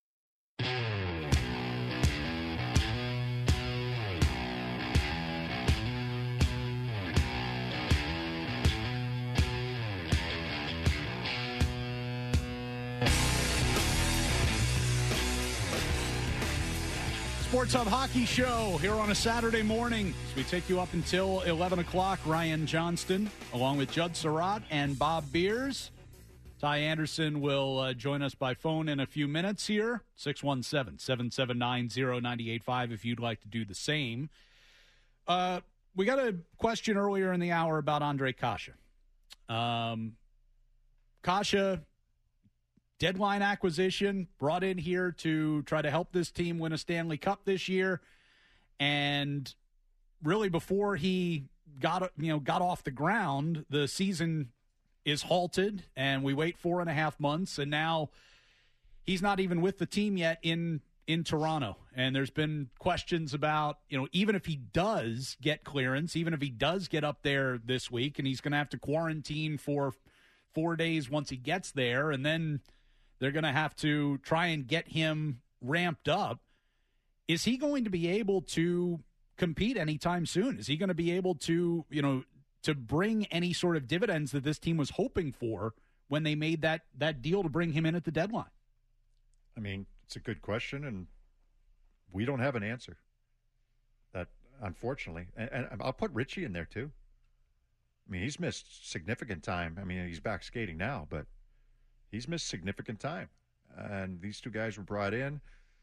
Sports Hub Hockey Show here on a Saturday morning. As we take you up until eleven o'clock, Ryan Johnston, along with Judd Surratt and Bob Beers. Ty Anderson will uh, join us by phone in a few minutes here. six one seven, seven seven nine, zero nine eight five if you'd like to do the same. Uh, we got a question earlier in the hour about Andre Kasha. Um, Kasha... Deadline acquisition, brought in here to try to help this team win a Stanley Cup this year. And really before he got, you know, got off the ground, the season is halted and we wait four and a half months. And now he's not even with the team yet in, in Toronto. And there's been questions about, you know, even if he does get clearance, even if he does get up there this week and he's going to have to quarantine for four days once he gets there. And then they're going to have to try and get him ramped up. Is he going to be able to compete anytime soon? Is he going to be able to, you know, to bring any sort of dividends that this team was hoping for when they made that, that deal to bring him in at the deadline? I mean, it's a good question, and we don't have an answer. That, unfortunately. And, and I'll put Richie in there, too. I mean, he's missed significant time. I mean, he's back skating now, but he's missed significant time. And these two guys were brought in,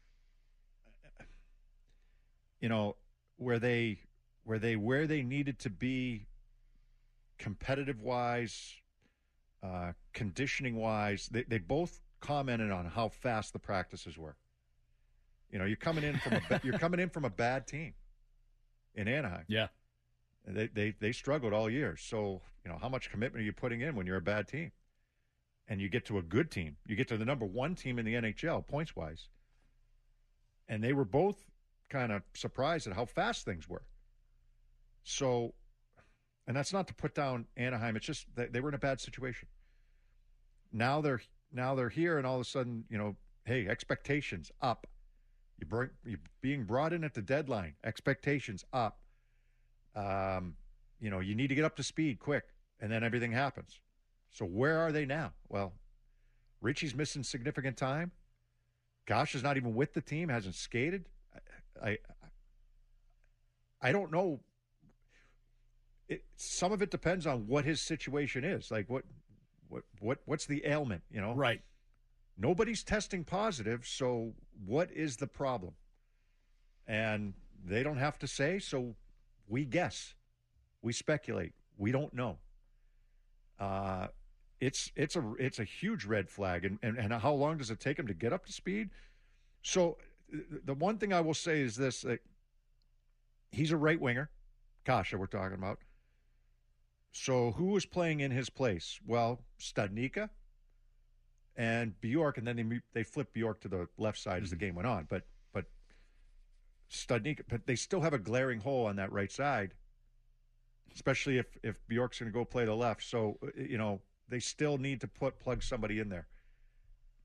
you know, where they where they where they needed to be competitive wise, uh, conditioning wise. They they both commented on how fast the practices were. You know, you're coming in from a you're coming in from a bad team in Anaheim. Yeah. They they they struggled all year. So, you know, how much commitment are you putting in when you're a bad team? And you get to a good team. You get to the number one team in the N H L, points-wise. And they were both kind of surprised at how fast things were. So, and that's not to put down Anaheim. It's just that they were in a bad situation. Now they're now they're here, and all of a sudden, you know, hey, expectations up. You bring, you're being brought in at the deadline. Expectations up. Um, you know, you need to get up to speed quick, and then everything happens. So where are they now? Well, Richie's missing significant time. Gosh is not even with the team, hasn't skated. I, I, I don't know. It, some of it depends on what his situation is. Like what, what, what, what's the ailment? You know, right? Nobody's testing positive, so what is the problem? And they don't have to say, so we guess, we speculate, we don't know. Uh, it's it's a it's a huge red flag, and, and and how long does it take him to get up to speed? So the one thing I will say is this: uh, he's a right winger, Kasha, we're talking about. So who was playing in his place? Well, Studnicka and Bjork, and then they they flipped Bjork to the left side mm-hmm. as the game went on. But but Studnicka, but they still have a glaring hole on that right side, especially if if Bjork's going to go play the left. So you know they still need to put plug somebody in there.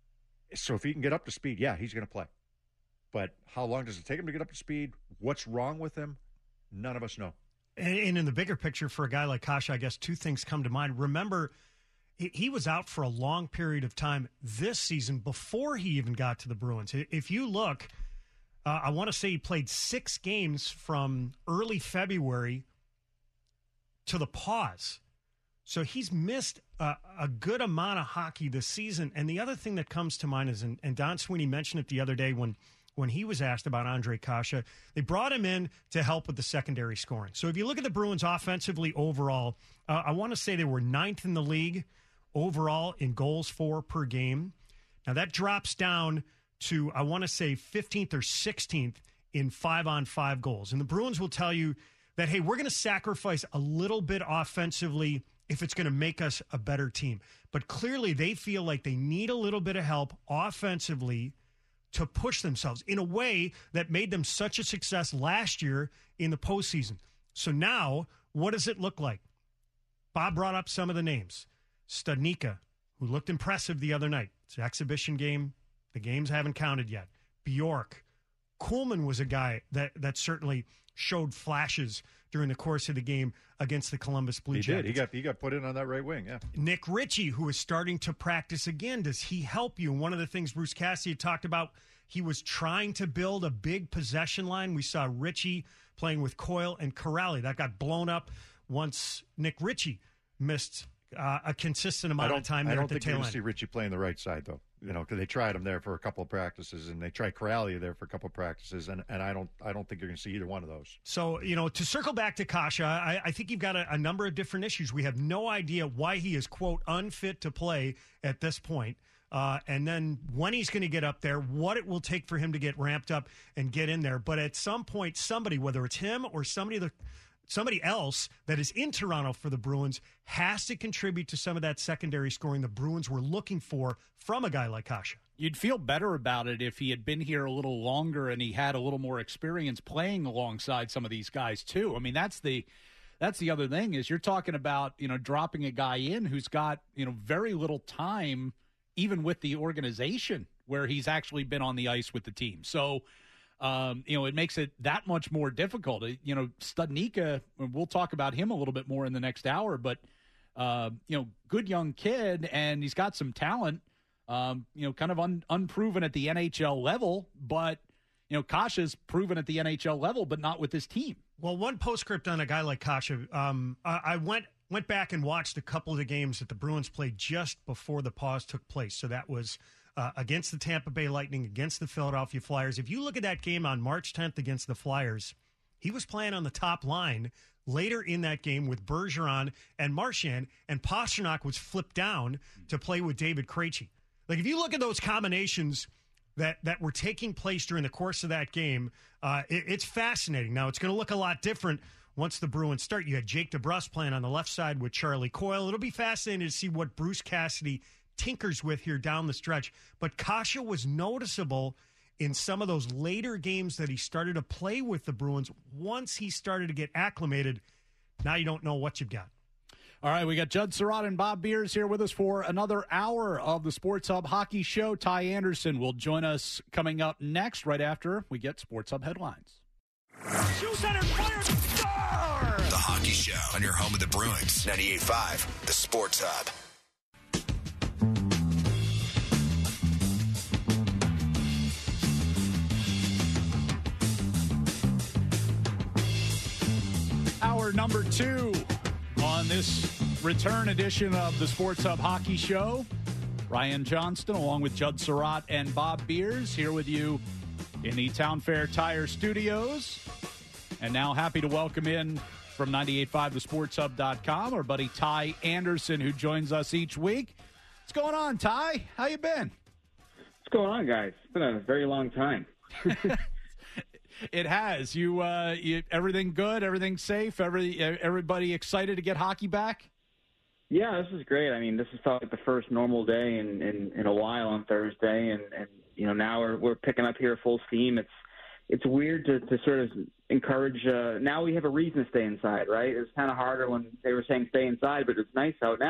So if he can get up to speed, yeah, he's going to play. But how long does it take him to get up to speed? What's wrong with him? None of us know. And, and in the bigger picture for a guy like Kase, I guess two things come to mind. Remember, he, he was out for a long period of time this season before he even got to the Bruins. If you look, uh, I want to say he played six games from early February to the pause. So he's missed a, a good amount of hockey this season. And the other thing that comes to mind is, and, and Don Sweeney mentioned it the other day when, when he was asked about Ondrej Kase, they brought him in to help with the secondary scoring. So if you look at the Bruins offensively overall, uh, I want to say they were ninth in the league overall in goals for per game. Now that drops down to, I want to say, fifteenth or sixteenth in five-on-five goals. And the Bruins will tell you that, hey, we're going to sacrifice a little bit offensively if it's going to make us a better team. But clearly they feel like they need a little bit of help offensively to push themselves in a way that made them such a success last year in the postseason. So now, what does it look like? Bob brought up some of the names. Studnicka, who looked impressive the other night. It's an exhibition game. The games haven't counted yet. Bjork. Kuhlman was a guy that, that certainly showed flashes during the course of the game against the Columbus Blue he Jackets. He did. He got he got put in on that right wing, yeah. Nick Ritchie, who is starting to practice again, does he help you? One of the things Bruce Cassidy talked about, he was trying to build a big possession line. We saw Ritchie playing with Coyle and Corrali. That got blown up once Nick Ritchie missed uh, a consistent amount of time there at the tail end. I don't think you're going to see Ritchie playing the right side, though. You know, because they tried him there for a couple of practices, and they tried Corrali there for a couple of practices, and, and I don't I don't think you're going to see either one of those. So, you know, to circle back to Kase, I, I think you've got a, a number of different issues. We have no idea why he is, quote, unfit to play at this point. Uh, and then when he's going to get up there, what it will take for him to get ramped up and get in there. But at some point, somebody, whether it's him or somebody the somebody else that is in Toronto for the Bruins, has to contribute to some of that secondary scoring the Bruins were looking for from a guy like Kase. You'd feel better about it if he had been here a little longer and he had a little more experience playing alongside some of these guys too. I mean, that's the that's the other thing is you're talking about, you know, dropping a guy in who's got, you know, very little time even with the organization where he's actually been on the ice with the team. So, Um, you know, it makes it that much more difficult. You know, Studnicka, we'll talk about him a little bit more in the next hour, but, uh, you know, good young kid, and he's got some talent, um, you know, kind of un- unproven at the N H L level, but, you know, Kase's proven at the N H L level, but not with this team. Well, one postscript on a guy like Kase, um, I, I went went back and watched a couple of the games that the Bruins played just before the pause took place. So that was Uh, against the Tampa Bay Lightning, against the Philadelphia Flyers. If you look at that game on March tenth against the Flyers, he was playing on the top line later in that game with Bergeron and Marchand, and Pastrnak was flipped down to play with David Krejci. Like, if you look at those combinations that, that were taking place during the course of that game, uh, it, it's fascinating. Now, it's going to look a lot different once the Bruins start. You had Jake DeBrusk playing on the left side with Charlie Coyle. It'll be fascinating to see what Bruce Cassidy tinkers with here down the stretch. But Kase was noticeable in some of those later games that he started to play with the Bruins. Once he started to get acclimated, now you don't know what you've got. All right, we got Judd Surratt and Bob Beers here with us for another hour of the Sports Hub Hockey Show. Ty Anderson will join us coming up next, right after we get Sports Hub headlines. The Hockey Show on your home of the Bruins, ninety-eight point five, the Sports Hub. Hour number two on this return edition of the Sports Hub Hockey Show. Ryan Johnston along with Judd Surratt and Bob Beers here with you in the Town Fair Tire Studios. And now happy to welcome in from ninety-eight point five the sports hub dot com our buddy Ty Anderson, who joins us each week. What's going on, Ty? How you been? What's going on, guys? It's been a very long time. It has. You, uh, you, everything good? Everything safe? Every, everybody excited to get hockey back? Yeah, this is great. I mean, this is probably the first normal day in, in, in a while on Thursday, and, and you know now we're we're picking up here full steam. It's it's weird to, to sort of encourage. Uh, now we have a reason to stay inside, right? It was kind of harder when they were saying stay inside, but it's nice out now.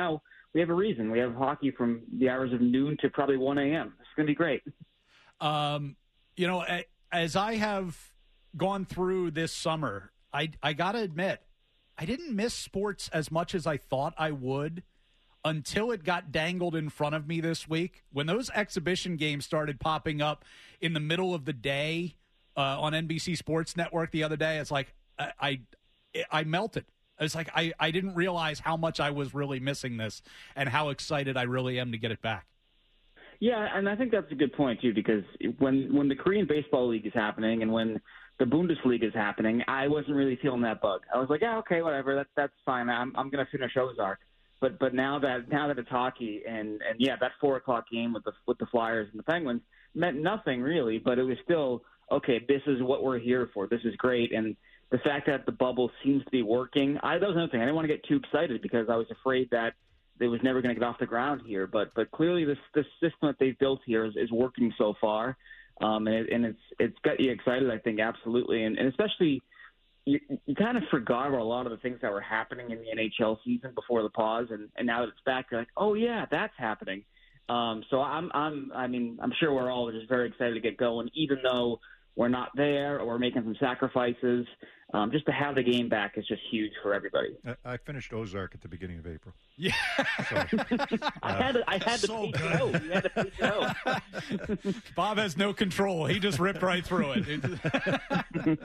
we have a reason. We have hockey from the hours of noon to probably one a.m. It's going to be great. Um, you know, as I have gone through this summer, I, I got to admit, I didn't miss sports as much as I thought I would until it got dangled in front of me this week. When those exhibition games started popping up in the middle of the day uh, on N B C Sports Network the other day, it's like I I, I melted. It's like I, I didn't realize how much I was really missing this and how excited I really am to get it back. Yeah, and I think that's a good point, too, because when, when the Korean Baseball League is happening and when the Bundesliga is happening, I wasn't really feeling that bug. I was like, yeah, okay, whatever, that, that's fine. I'm, I'm going to finish Ozark. But but now that now that it's hockey and, and yeah, that four o'clock game with the with the Flyers and the Penguins meant nothing really, but it was still okay. This is what we're here for. This is great, and the fact that the bubble seems to be working. I that was another thing. I didn't want to get too excited because I was afraid that it was never going to get off the ground here. But but clearly this this system that they've built here is, is working so far, um, and it, and it's it's got you excited. I think absolutely, and, and especially. You, you kind of forgot about a lot of the things that were happening in the N H L season before the pause, and, and now that it's back, you're like, oh yeah, that's happening. Um, so I'm, I'm, I mean, I'm sure we're all just very excited to get going, even though we're not there or we're making some sacrifices. Um, just to have the game back is just huge for everybody. I, I finished Ozark at the beginning of April. Yeah, so, uh, I had to, I had to so peek it out. You had to peek it out. Bob has no control. He just ripped right through it.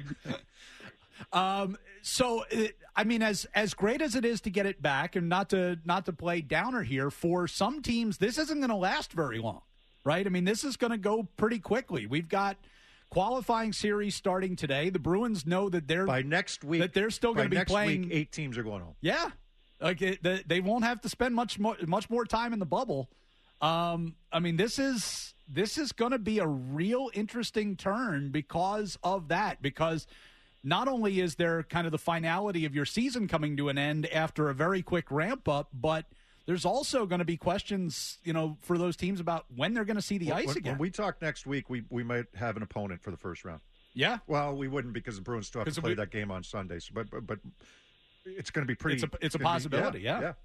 Um, so, I mean, as as great as it is to get it back, and not to not to play downer here, for some teams, this isn't going to last very long, right? I mean, this is going to go pretty quickly. We've got qualifying series starting today. The Bruins know that they're by next week that they're still going to be next playing. Week, eight teams are going home. Yeah, like it, they, they won't have to spend much more much more time in the bubble. Um, I mean, this is this is going to be a real interesting turn because of that. Because not only is there kind of the finality of your season coming to an end after a very quick ramp up, but there's also going to be questions, you know, for those teams about when they're going to see the when, ice when, again. When we talk next week, we, we might have an opponent for the first round. Yeah. Well, we wouldn't because the Bruins still have to play we, that game on Sundays, but but, but it's going to be pretty. It's a, it's a Be, possibility. yeah. Yeah.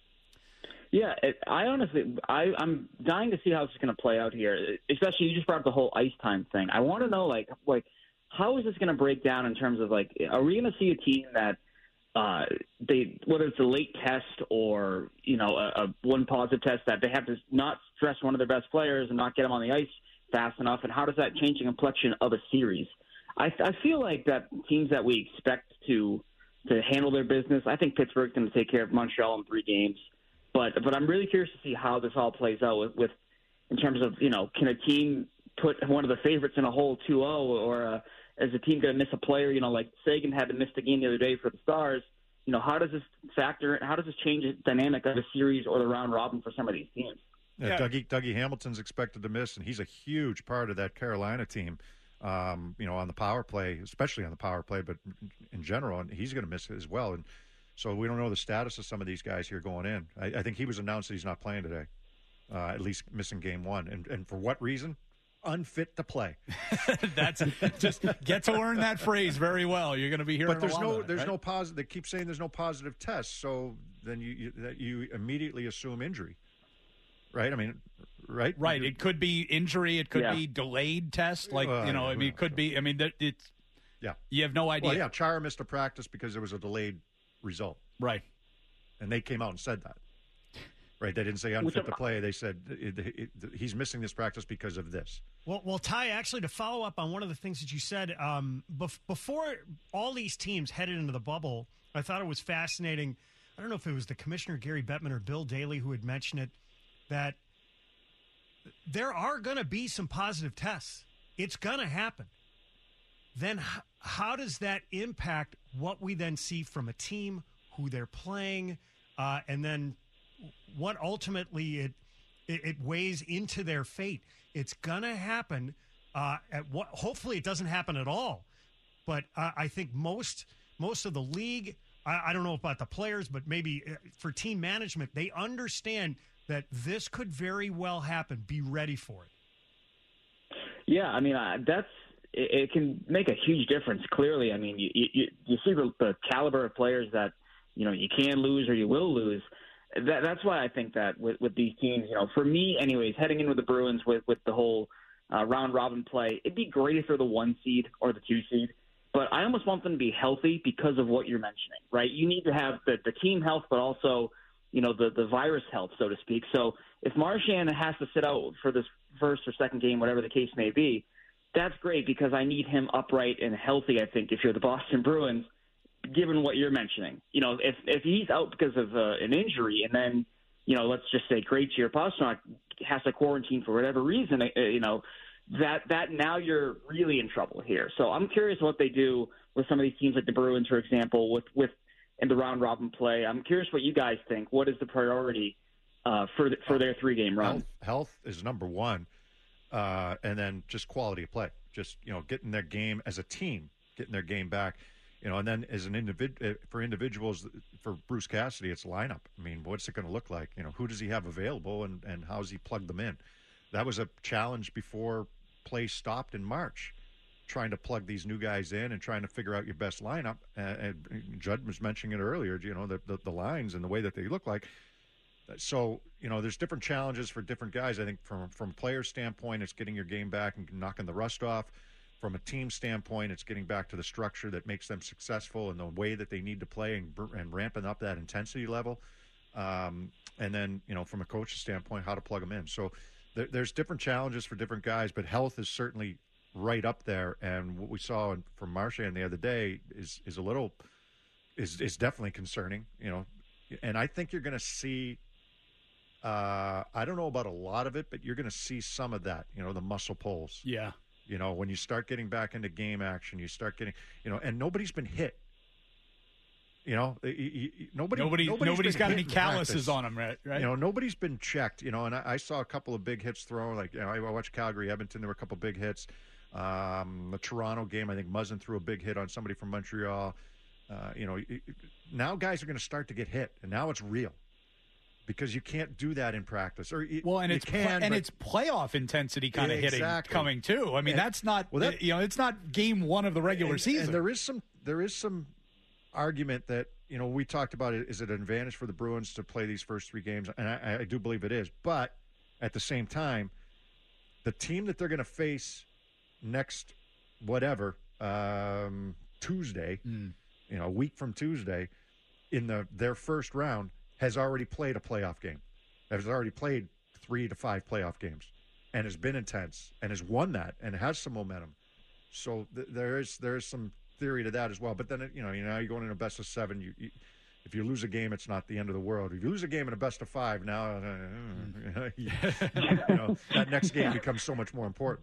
Yeah, it, I honestly, I, I'm dying to see how this is going to play out here. Especially, you just brought up the whole ice time thing. I want to know, like, like. How is this going to break down in terms of, like, are we going to see a team that uh, they, whether it's a late test or, you know, a, a one positive test, that they have to not stress one of their best players and not get them on the ice fast enough? And how does that change the complexion of a series? I, I feel like that teams that we expect to to handle their business, I think Pittsburgh's going to take care of Montreal in three games. But but I'm really curious to see how this all plays out with, with in terms of, you know, can a team put one of the favorites in a hole two oh, or a is the team going to miss a player? You know, like Sagan had to miss the game the other day for the Stars. You know, how does this factor? How does this change the dynamic of a series or the round robin for some of these teams? Yeah, yeah. Dougie, Dougie Hamilton's expected to miss, and he's a huge part of that Carolina team. Um, you know, on the power play, especially on the power play, but in general, and he's going to miss it as well. And so we don't know the status of some of these guys here going in. I, I think he was announced that he's not playing today, uh, at least missing game one. And and for what reason? Unfit to play. That's just get to learn that phrase very well. You're going to be hearing. But there's a lot no, of that, there's right? no positive. They keep saying there's no positive tests, so then you, you that you immediately assume injury, right? I mean, right, right. You, it could be injury. It could yeah. be delayed test. Like uh, you know, I mean, it could be. I mean, it's yeah. You have no idea. Well, yeah, Chara missed a practice because there was a delayed result, right? And they came out and said that. Right, they didn't say unfit to play. They said it, it, it, he's missing this practice because of this. Well, well, Ty, actually, to follow up on one of the things that you said, um, bef- before all these teams headed into the bubble, I thought it was fascinating. I don't know if it was the commissioner, Gary Bettman, or Bill Daly who had mentioned it, that there are going to be some positive tests. It's going to happen. Then h- how does that impact what we then see from a team, who they're playing, uh, and then what ultimately it, it it weighs into their fate? It's gonna happen. Uh, at what? Hopefully, it doesn't happen at all. But uh, I think most most of the league, I, I don't know about the players, but maybe for team management, they understand that this could very well happen. Be ready for it. Yeah, I mean uh, that's it, it. Can make a huge difference. Clearly, I mean you you, you see the, the caliber of players that you know you can lose or you will lose. that, that's why I think that with, with these teams, you know, for me, anyways, heading in with the Bruins with with the whole uh, round robin play, it'd be great if they're the one seed or the two seed. But I almost want them to be healthy because of what you're mentioning, right? You need to have the, the team health, but also, you know, the, the virus health, so to speak. So if Marchand has to sit out for this first or second game, whatever the case may be, that's great because I need him upright and healthy, I think, if you're the Boston Bruins, given what you're mentioning. You know, if if he's out because of uh, an injury and then, you know, let's just say Krejci or Pastrnak has to quarantine for whatever reason, uh, you know, that that now you're really in trouble here. So I'm curious what they do with some of these teams like the Bruins, for example, with, with in the round-robin play. I'm curious what you guys think. What is the priority uh, for the, for their three-game run? Health, health is number one, uh, and then just quality of play. Just, you know, getting their game as a team, getting their game back. You know, and then as an individ for individuals, for Bruce Cassidy, it's lineup. I mean, what's it going to look like? You know, who does he have available, and, and how does he plug them in? That was a challenge before play stopped in March, trying to plug these new guys in and trying to figure out your best lineup. Uh, and Judd was mentioning it earlier, you know, the, the, the lines and the way that they look like. So, you know, there's different challenges for different guys. I think from from a player standpoint, it's getting your game back and knocking the rust off. From a team standpoint, it's getting back to the structure that makes them successful and the way that they need to play and, and ramping up that intensity level. Um, and then, you know, from a coach's standpoint, how to plug them in. So there, there's different challenges for different guys, but health is certainly right up there. And what we saw in, from Marchand the other day is is a little is is definitely concerning, you know. And I think you're going to see. Uh, I don't know about a lot of it, but you're going to see some of that. You know, the muscle pulls. Yeah. You know, when you start getting back into game action, you start getting, you know, and nobody's been hit. You know, you, you, nobody, nobody, nobody's, nobody's got any calluses practice. on them, right? right? You know, nobody's been checked. You know, and I, I saw a couple of big hits thrown. Like, you know, I watched Calgary, Edmonton. There were a couple of big hits. Um, the Toronto game, I think Muzzin threw a big hit on somebody from Montreal. Uh, you know, now guys are going to start to get hit, and now it's real. Because you can't do that in practice, or you, well, and you it's can, and but, it's playoff intensity kind of exactly. hitting coming too. I mean, and, that's not well, that, you know, it's not game one of the regular and, season. And there is some there is some argument that, you know, we talked about it. Is it an advantage for the Bruins to play these first three games? And I, I do believe it is. But at the same time, the team that they're going to face next, whatever um, Tuesday, mm. you know, a week from Tuesday, in the their first round, has already played a playoff game, has already played three to five playoff games, and has been intense, and has won that, and has some momentum. So th- there is there is some theory to that as well. But then, you know, you know, you're going in a best of seven. You, you, if you lose a game, it's not the end of the world. If you lose a game in a best of five, now uh, you know, that next game becomes so much more important.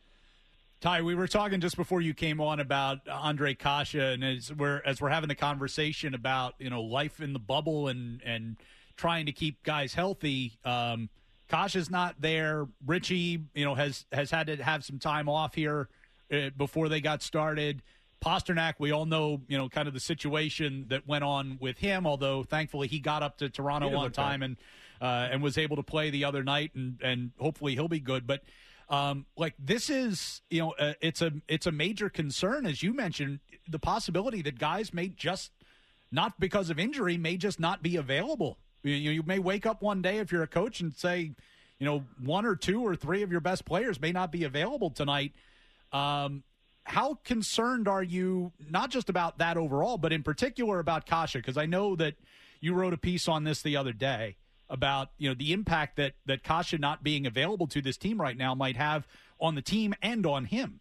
Ty, we were talking just before you came on about Ondrej Kase, and as we're as we're having the conversation about, you know, life in the bubble and and trying to keep guys healthy. Um, Kase's not there. Richie, you know, has has had to have some time off here uh, before they got started. Pastrnak, we all know, you know, kind of the situation that went on with him. Although thankfully he got up to Toronto on time and uh, and was able to play the other night, and and hopefully he'll be good. But Um, like this is, you know, uh, it's a it's a major concern, as you mentioned, the possibility that guys may just, not because of injury, may just not be available. You, you may wake up one day if you're a coach and say, you know, one or two or three of your best players may not be available tonight. Um, how concerned are you, not just about that overall, but in particular about Kase? Because I know that you wrote a piece on this the other day about, you know, the impact that, that Kase not being available to this team right now might have on the team and on him.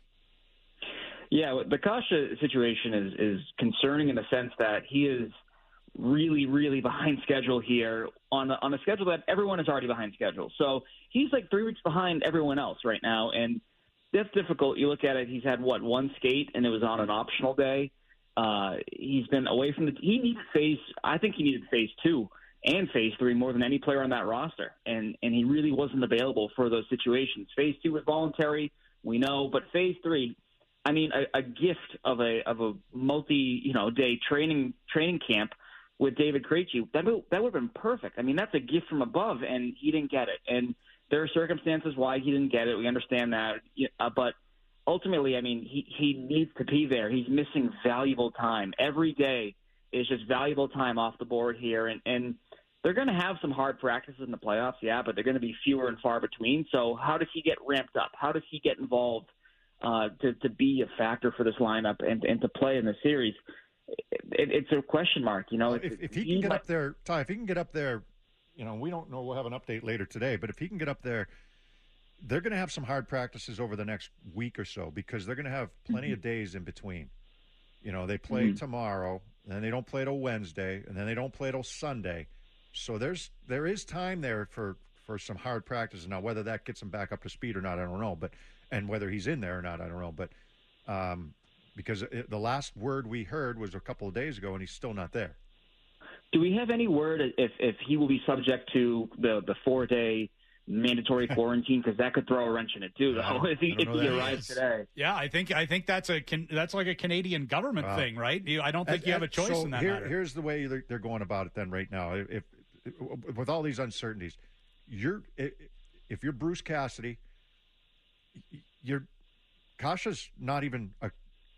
Yeah, the Kase situation is, is concerning in the sense that he is really, really behind schedule here on a, on a schedule that everyone is already behind schedule. So he's like three weeks behind everyone else right now, and that's difficult. You look at it, he's had, what, one skate, and it was on an optional day. Uh, he's been away from the – he needed phase – I think he needed phase two and phase three more than any player on that roster. And, and he really wasn't available for those situations. Phase two was voluntary, we know, but phase three, I mean, a, a gift of a of a multi, you know, day training training camp with David Krejci, that would, that would have been perfect. I mean, that's a gift from above, and he didn't get it. And there are circumstances why he didn't get it. We understand that. Uh, but ultimately, I mean, he, he needs to be there. He's missing valuable time. Every day is just valuable time off the board here. And, and they're going to have some hard practices in the playoffs, yeah, but they're going to be fewer and far between. So how does he get ramped up? How does he get involved uh, to, to be a factor for this lineup and, and to play in the series? It, it, it's a question mark. You know, if, if he can get up there, Ty, if he can get up there, you know, we don't know. We'll have an update later today, but if he can get up there, they're going to have some hard practices over the next week or so because they're going to have plenty mm-hmm. of days in between. You know, they play mm-hmm. tomorrow, and then they don't play till Wednesday, and then they don't play till Sunday. So there's there is time there for, for some hard practices. Now, whether that gets him back up to speed or not, I don't know. But and whether he's in there or not, I don't know. But um, because it, the last word we heard was a couple of days ago, and he's still not there. Do we have any word if if he will be subject to the the four day mandatory quarantine, because that could throw a wrench in it too. Though, if he, if he arrives today, yeah, I think I think that's a that's like a Canadian government wow. thing, right? I don't think and, you have a choice so in that here, matter. Here's the way they're, they're going about it then right now. If, if with all these uncertainties, you're if you're Bruce Cassidy, you're Kasha's not even a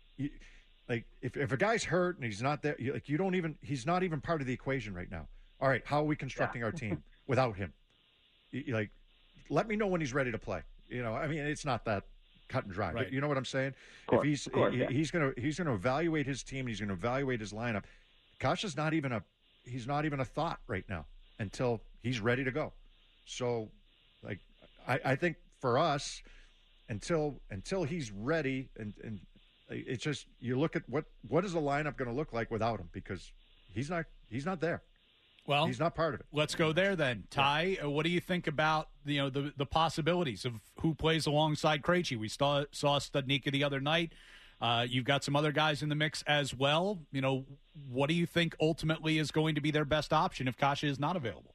like if if a guy's hurt and he's not there, like you don't even he's not even part of the equation right now. All right, how are we constructing yeah. our team without him? Like, let me know when he's ready to play. You know, I mean, it's not that cut and dry. Right. But you know what I'm saying? Course, if he's course, he, yeah. he's gonna he's gonna evaluate his team. He's gonna evaluate his lineup. Kasha's not even a he's not even a thought right now until he's ready to go. So, like, I, I think for us, until until he's ready, and and it's just you look at what what is the lineup going to look like without him because he's not he's not there. Well, he's not part of it. Let's go there then. Ty, what do you think about you know the the possibilities of who plays alongside Krejci? We saw saw Studnicka the other night. Uh, you've got some other guys in the mix as well. You know, what do you think ultimately is going to be their best option if Kasha is not available?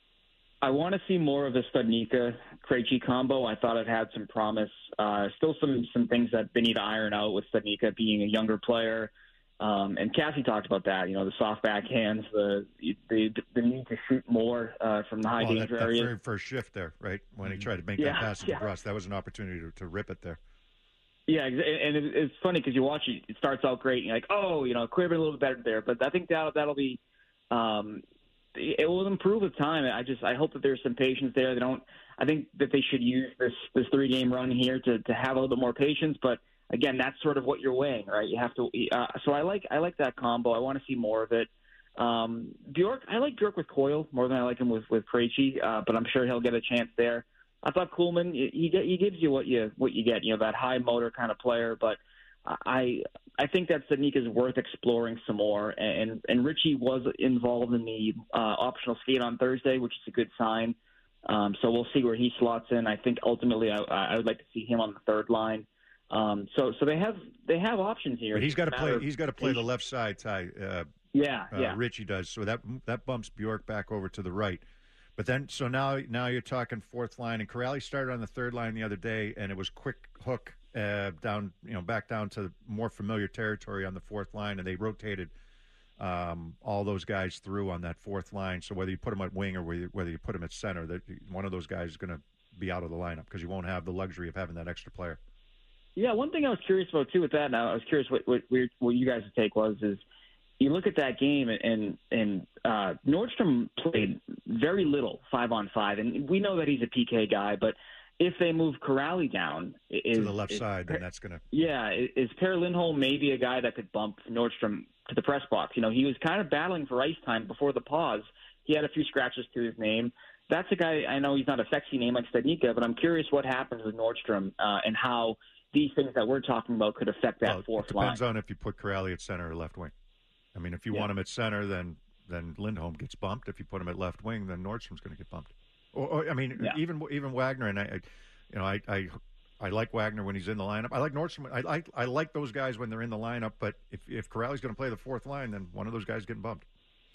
I want to see more of the Studnicka Krejci combo. I thought it had some promise. Uh, still some some things that they need to iron out with Studnicka being a younger player. Um, and Cassie talked about that, you know, the soft backhands, the the, the need to shoot more uh, from the high well, danger that, area. That very first shift there, right, when he tried to make yeah, that pass to yeah. DeBrusk, that was an opportunity to, to rip it there. Yeah, and it, it's funny because you watch it, it starts out great, and you're like, oh, you know, it could have been a little bit better there. But I think that, that'll be um, – it will improve with time. I just I hope that there's some patience there. They don't – I think that they should use this, this three-game run here to, to have a little bit more patience, but – again, that's sort of what you're weighing, right? You have to. Uh, so I like I like that combo. I want to see more of it. Um, Bjork, I like Bjork with Coyle more than I like him with with Krejci, uh, but I'm sure he'll get a chance there. I thought Kuhlman, he he, he gives you what you what you get, you know, that high motor kind of player. But I I think that Studnicka is worth exploring some more. And and Richie was involved in the uh, optional skate on Thursday, which is a good sign. Um, so we'll see where he slots in. I think ultimately I, I would like to see him on the third line. Um, so, so they have they have options here. But he's got to play. He's got to play the left side. Ty. Uh, yeah, uh, yeah. Richie does. So that that bumps Bjork back over to the right. But then, so now now you're talking fourth line, and Corrali started on the third line the other day, and it was quick hook uh, down, you know, back down to more familiar territory on the fourth line, and they rotated um, all those guys through on that fourth line. So whether you put them at wing or whether you, whether you put them at center, that one of those guys is going to be out of the lineup because you won't have the luxury of having that extra player. Yeah, one thing I was curious about too with that, and I was curious what what, what you guys' take was, is you look at that game and and uh, Nordstrom played very little five on five, and we know that he's a P K guy, but if they move Corrali down is, to the left is, side, then that's going to yeah, is Per Lindholm maybe a guy that could bump Nordstrom to the press box? You know, he was kind of battling for ice time before the pause. He had a few scratches to his name. That's a guy. I know he's not a sexy name like Studnicka, but I'm curious what happens with Nordstrom uh, and how these things that we're talking about could affect that well, fourth it line. depends on if you put Corrali at center or left wing. I mean, if you yeah. want him at center, then then Lindholm gets bumped. If you put him at left wing, then Nordstrom's going to get bumped. Or, or I mean, yeah. even even Wagner and I, I you know, I, I I like Wagner when he's in the lineup. I like Nordstrom. I like I like those guys when they're in the lineup. But if if Corrali's going to play the fourth line, then one of those guys is getting bumped.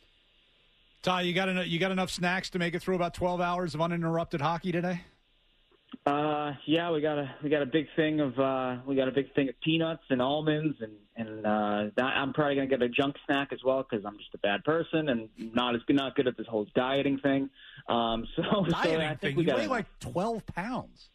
Ty, you got enough, you got enough snacks to make it through about twelve hours of uninterrupted hockey today? Uh, yeah, we got a we got a big thing of uh, we got a big thing of peanuts and almonds, and and uh, that, I'm probably gonna get a junk snack as well because I'm just a bad person and not as not good at this whole dieting thing. Um, so dieting so I think thing, we you got weigh like twelve pounds.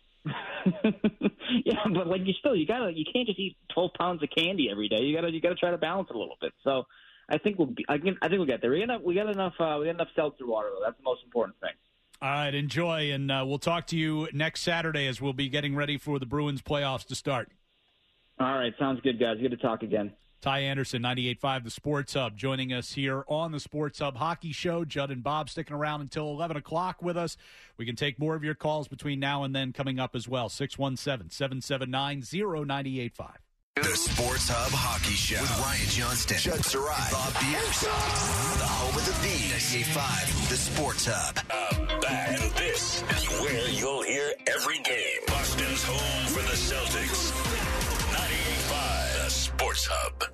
Yeah, but like you still you gotta you can't just eat twelve pounds of candy every day. You gotta you gotta try to balance it a little bit. So I think we'll be, I, can, I think we'll get there. We got we got enough uh, we got enough seltzer water though. That's the most important thing. All right, enjoy, and uh, we'll talk to you next Saturday as we'll be getting ready for the Bruins playoffs to start. All right, sounds good, guys. Good to talk again. Ty Anderson, ninety-eight point five, the Sports Hub, joining us here on the Sports Hub Hockey Show. Judd and Bob sticking around until eleven o'clock with us. We can take more of your calls between now and then coming up as well. six one seven, seven seven nine, zero nine eight five. The Sports Hub Hockey Show with Ryan Johnston, Judd Sarai, Bob Beers. The home of the Bees. ninety-eight point five, the Sports Hub. Uh, back. And this is where you'll hear every game. Boston's home for the Celtics. ninety-eight point five, the Sports Hub.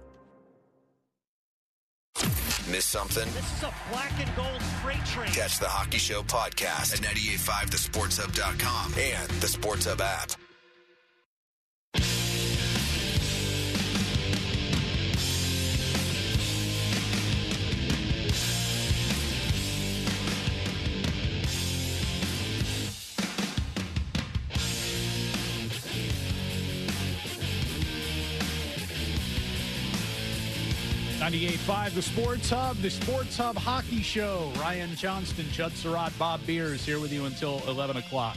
Miss something? This is a black and gold freight train. Catch the Hockey Show podcast at ninety-eight point five the sports hub dot com and the Sports Hub app. ninety-eight point five, the Sports Hub, the Sports Hub Hockey Show. Ryan Johnston, Judd Surratt, Bob Beers here with you until eleven o'clock.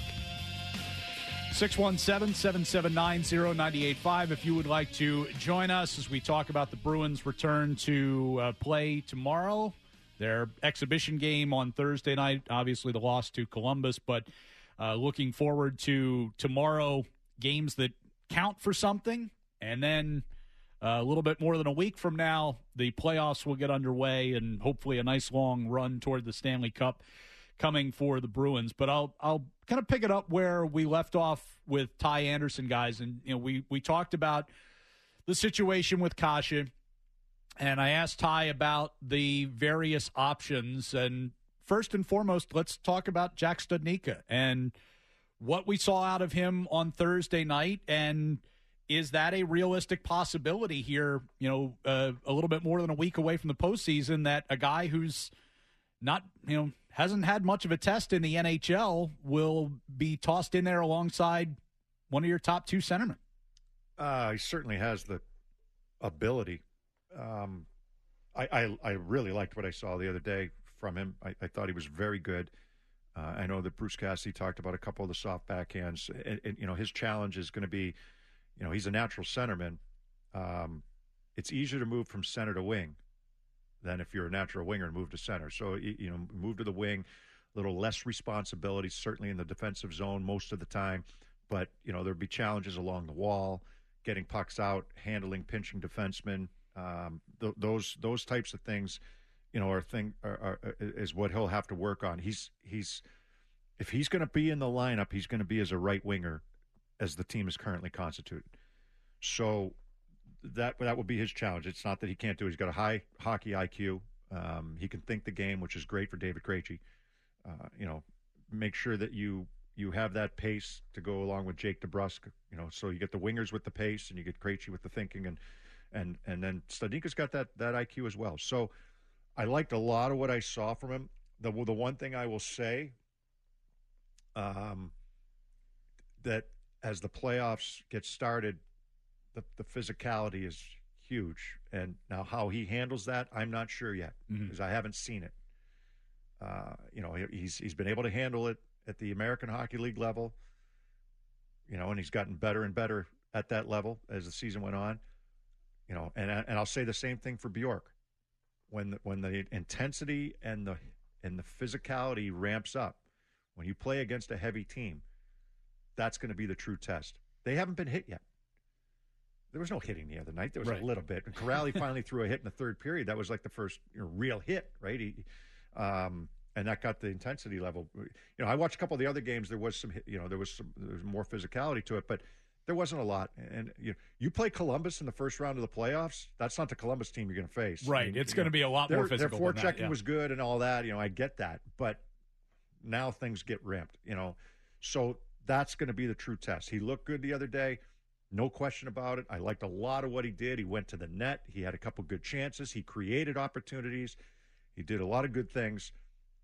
six one seven, seven seven nine, zero nine eight five if you would like to join us as we talk about the Bruins' return to uh, play tomorrow. Their exhibition game on Thursday night, obviously the loss to Columbus, but uh, looking forward to tomorrow, games that count for something, and then Uh, a little bit more than a week from now, the playoffs will get underway, and hopefully a nice long run toward the Stanley Cup coming for the Bruins. But I'll I'll kind of pick it up where we left off with Ty Anderson, guys. And you know, we we talked about the situation with Kase, and I asked Ty about the various options. And first and foremost, let's talk about Jack Studnicka and what we saw out of him on Thursday night. And is that a realistic possibility here, you know, uh, a little bit more than a week away from the postseason, that a guy who's not, you know, hasn't had much of a test in the N H L will be tossed in there alongside one of your top two centermen? Uh, he certainly has the ability. Um, I, I, I really liked what I saw the other day from him. I, I thought he was very good. Uh, I know that Bruce Cassidy talked about a couple of the soft backhands. And, and, you know, his challenge is going to be, you know, he's a natural centerman. Um, it's easier to move from center to wing than if you're a natural winger and move to center. So, you know, move to the wing, a little less responsibility, certainly in the defensive zone most of the time. But, you know, there'd be challenges along the wall, getting pucks out, handling pinching defensemen. Um, th- those those types of things, you know, are thing are, are, is what he'll have to work on. He's he's if he's going to be in the lineup, he's going to be as a right winger as the team is currently constituted. So that that will be his challenge. It's not that he can't do it. He's got a high hockey I Q. Um, he can think the game, which is great for David Krejci. Uh, you know, make sure that you you have that pace to go along with Jake DeBrusk. You know, so you get the wingers with the pace, and you get Krejci with the thinking, and and and then Studnicka's got that that I Q as well. So I liked a lot of what I saw from him. The the one thing I will say, um, that as the playoffs get started, the, the physicality is huge. And now how he handles that, I'm not sure yet, because mm-hmm. I haven't seen it. Uh, you know, he's he's been able to handle it at the American Hockey League level, you know, and he's gotten better and better at that level as the season went on. You know, and and I'll say the same thing for Bjork. When the, when the intensity and the and the physicality ramps up, when you play against a heavy team, that's going to be the true test. They haven't been hit yet. There was no hitting the other night. There was right. a little bit. And Corrali finally threw a hit in the third period. That was like the first you know, real hit, right? He, um, and that got the intensity level. You know, I watched a couple of the other games. There was some, you know, there was some, there was more physicality to it, but there wasn't a lot. And you, you play Columbus in the first round of the playoffs. That's not the Columbus team you're going to face. Right. I mean, it's going to be a lot more physical. Their forechecking yeah. was good and all that. You know, I get that, but now things get ramped. You know, so that's going to be the true test. He looked good the other day. No question about it. I liked a lot of what he did. He went to the net. He had a couple good chances. He created opportunities. He did a lot of good things.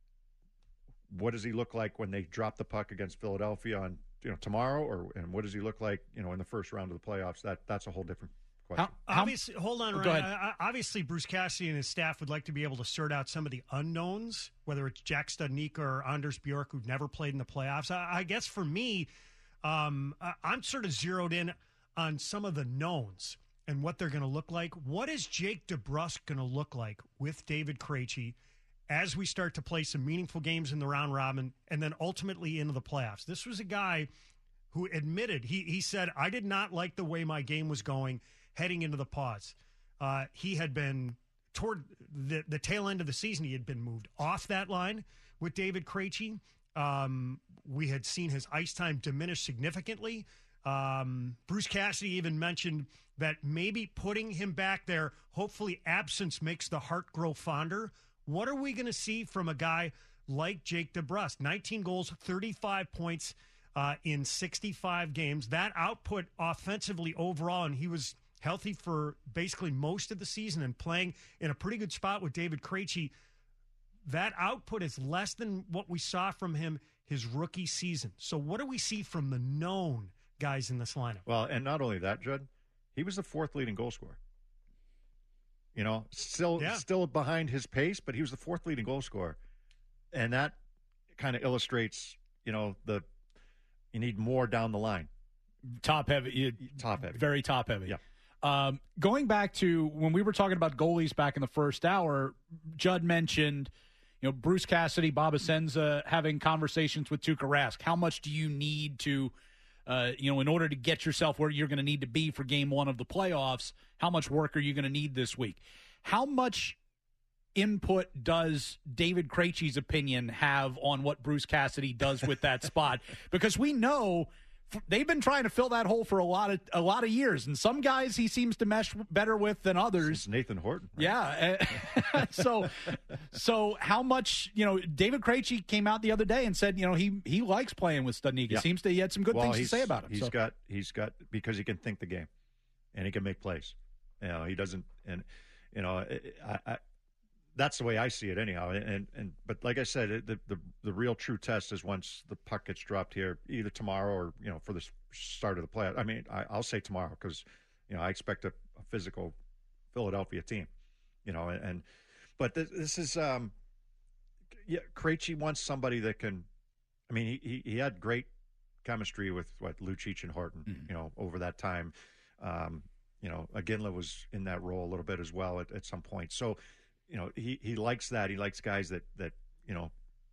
What does he look like when they drop the puck against Philadelphia on you know tomorrow, or and what does he look like you know in the first round of the playoffs? That that's a whole different question. How, how, obviously, hold on, oh, Ryan. Uh, obviously, Bruce Cassidy and his staff would like to be able to sort out some of the unknowns, whether it's Jack Studnicka or Anders Bjork, who've never played in the playoffs. I, I guess for me, um, I'm sort of zeroed in on some of the knowns and what they're going to look like. What is Jake DeBrusk going to look like with David Krejci as we start to play some meaningful games in the round robin and then ultimately into the playoffs? This was a guy who admitted, he, he said, I did not like the way my game was going heading into the pause. Uh, he had been, toward the, the tail end of the season, he had been moved off that line with David Krejci. Um, we had seen his ice time diminish significantly. Um, Bruce Cassidy even mentioned that maybe putting him back there, hopefully absence makes the heart grow fonder. What are we going to see from a guy like Jake DeBrusk? nineteen goals, thirty-five points uh, in sixty-five games. That output offensively overall, and he was healthy for basically most of the season and playing in a pretty good spot with David Krejci. That output is less than what we saw from him his rookie season. So what do we see from the known guys in this lineup? Well, and not only that, Judd, he was the fourth leading goal scorer. You know, still yeah. still behind his pace, but he was the fourth leading goal scorer. And that kind of illustrates, you know, the you need more down the line. Top heavy. You, top heavy. Very top heavy. Yeah. Um, going back to when we were talking about goalies back in the first hour, Judd mentioned, you know, Bruce Cassidy, Bob Essenza having conversations with Tuukka Rask. How much do you need to, uh, you know, in order to get yourself where you're going to need to be for game one of the playoffs, how much work are you going to need this week? How much input does David Krejci's opinion have on what Bruce Cassidy does with that spot? Because we know they've been trying to fill that hole for a lot of a lot of years, and some guys he seems to mesh better with than others. It's Nathan Horton, right? Yeah. so, so how much you know? David Krejci came out the other day and said, you know, he he likes playing with Studnicka. Yeah. Seems that he had some good well, things to say about him. He's so. got he's got because he can think the game, and he can make plays. You know, he doesn't, and you know, I. I That's the way I see it, anyhow. And and but like I said, the, the the real true test is once the puck gets dropped here, either tomorrow or you know for the start of the play. I mean, I, I'll say tomorrow because you know I expect a, a physical Philadelphia team. You know, and, and but this, this is um, yeah, Krejci wants somebody that can. I mean, he he, he had great chemistry with what Lucic and Horton. Mm-hmm. You know, over that time, um, you know, Iginla was in that role a little bit as well at, at some point. So. You know, he, he likes that. He likes guys that, that you know,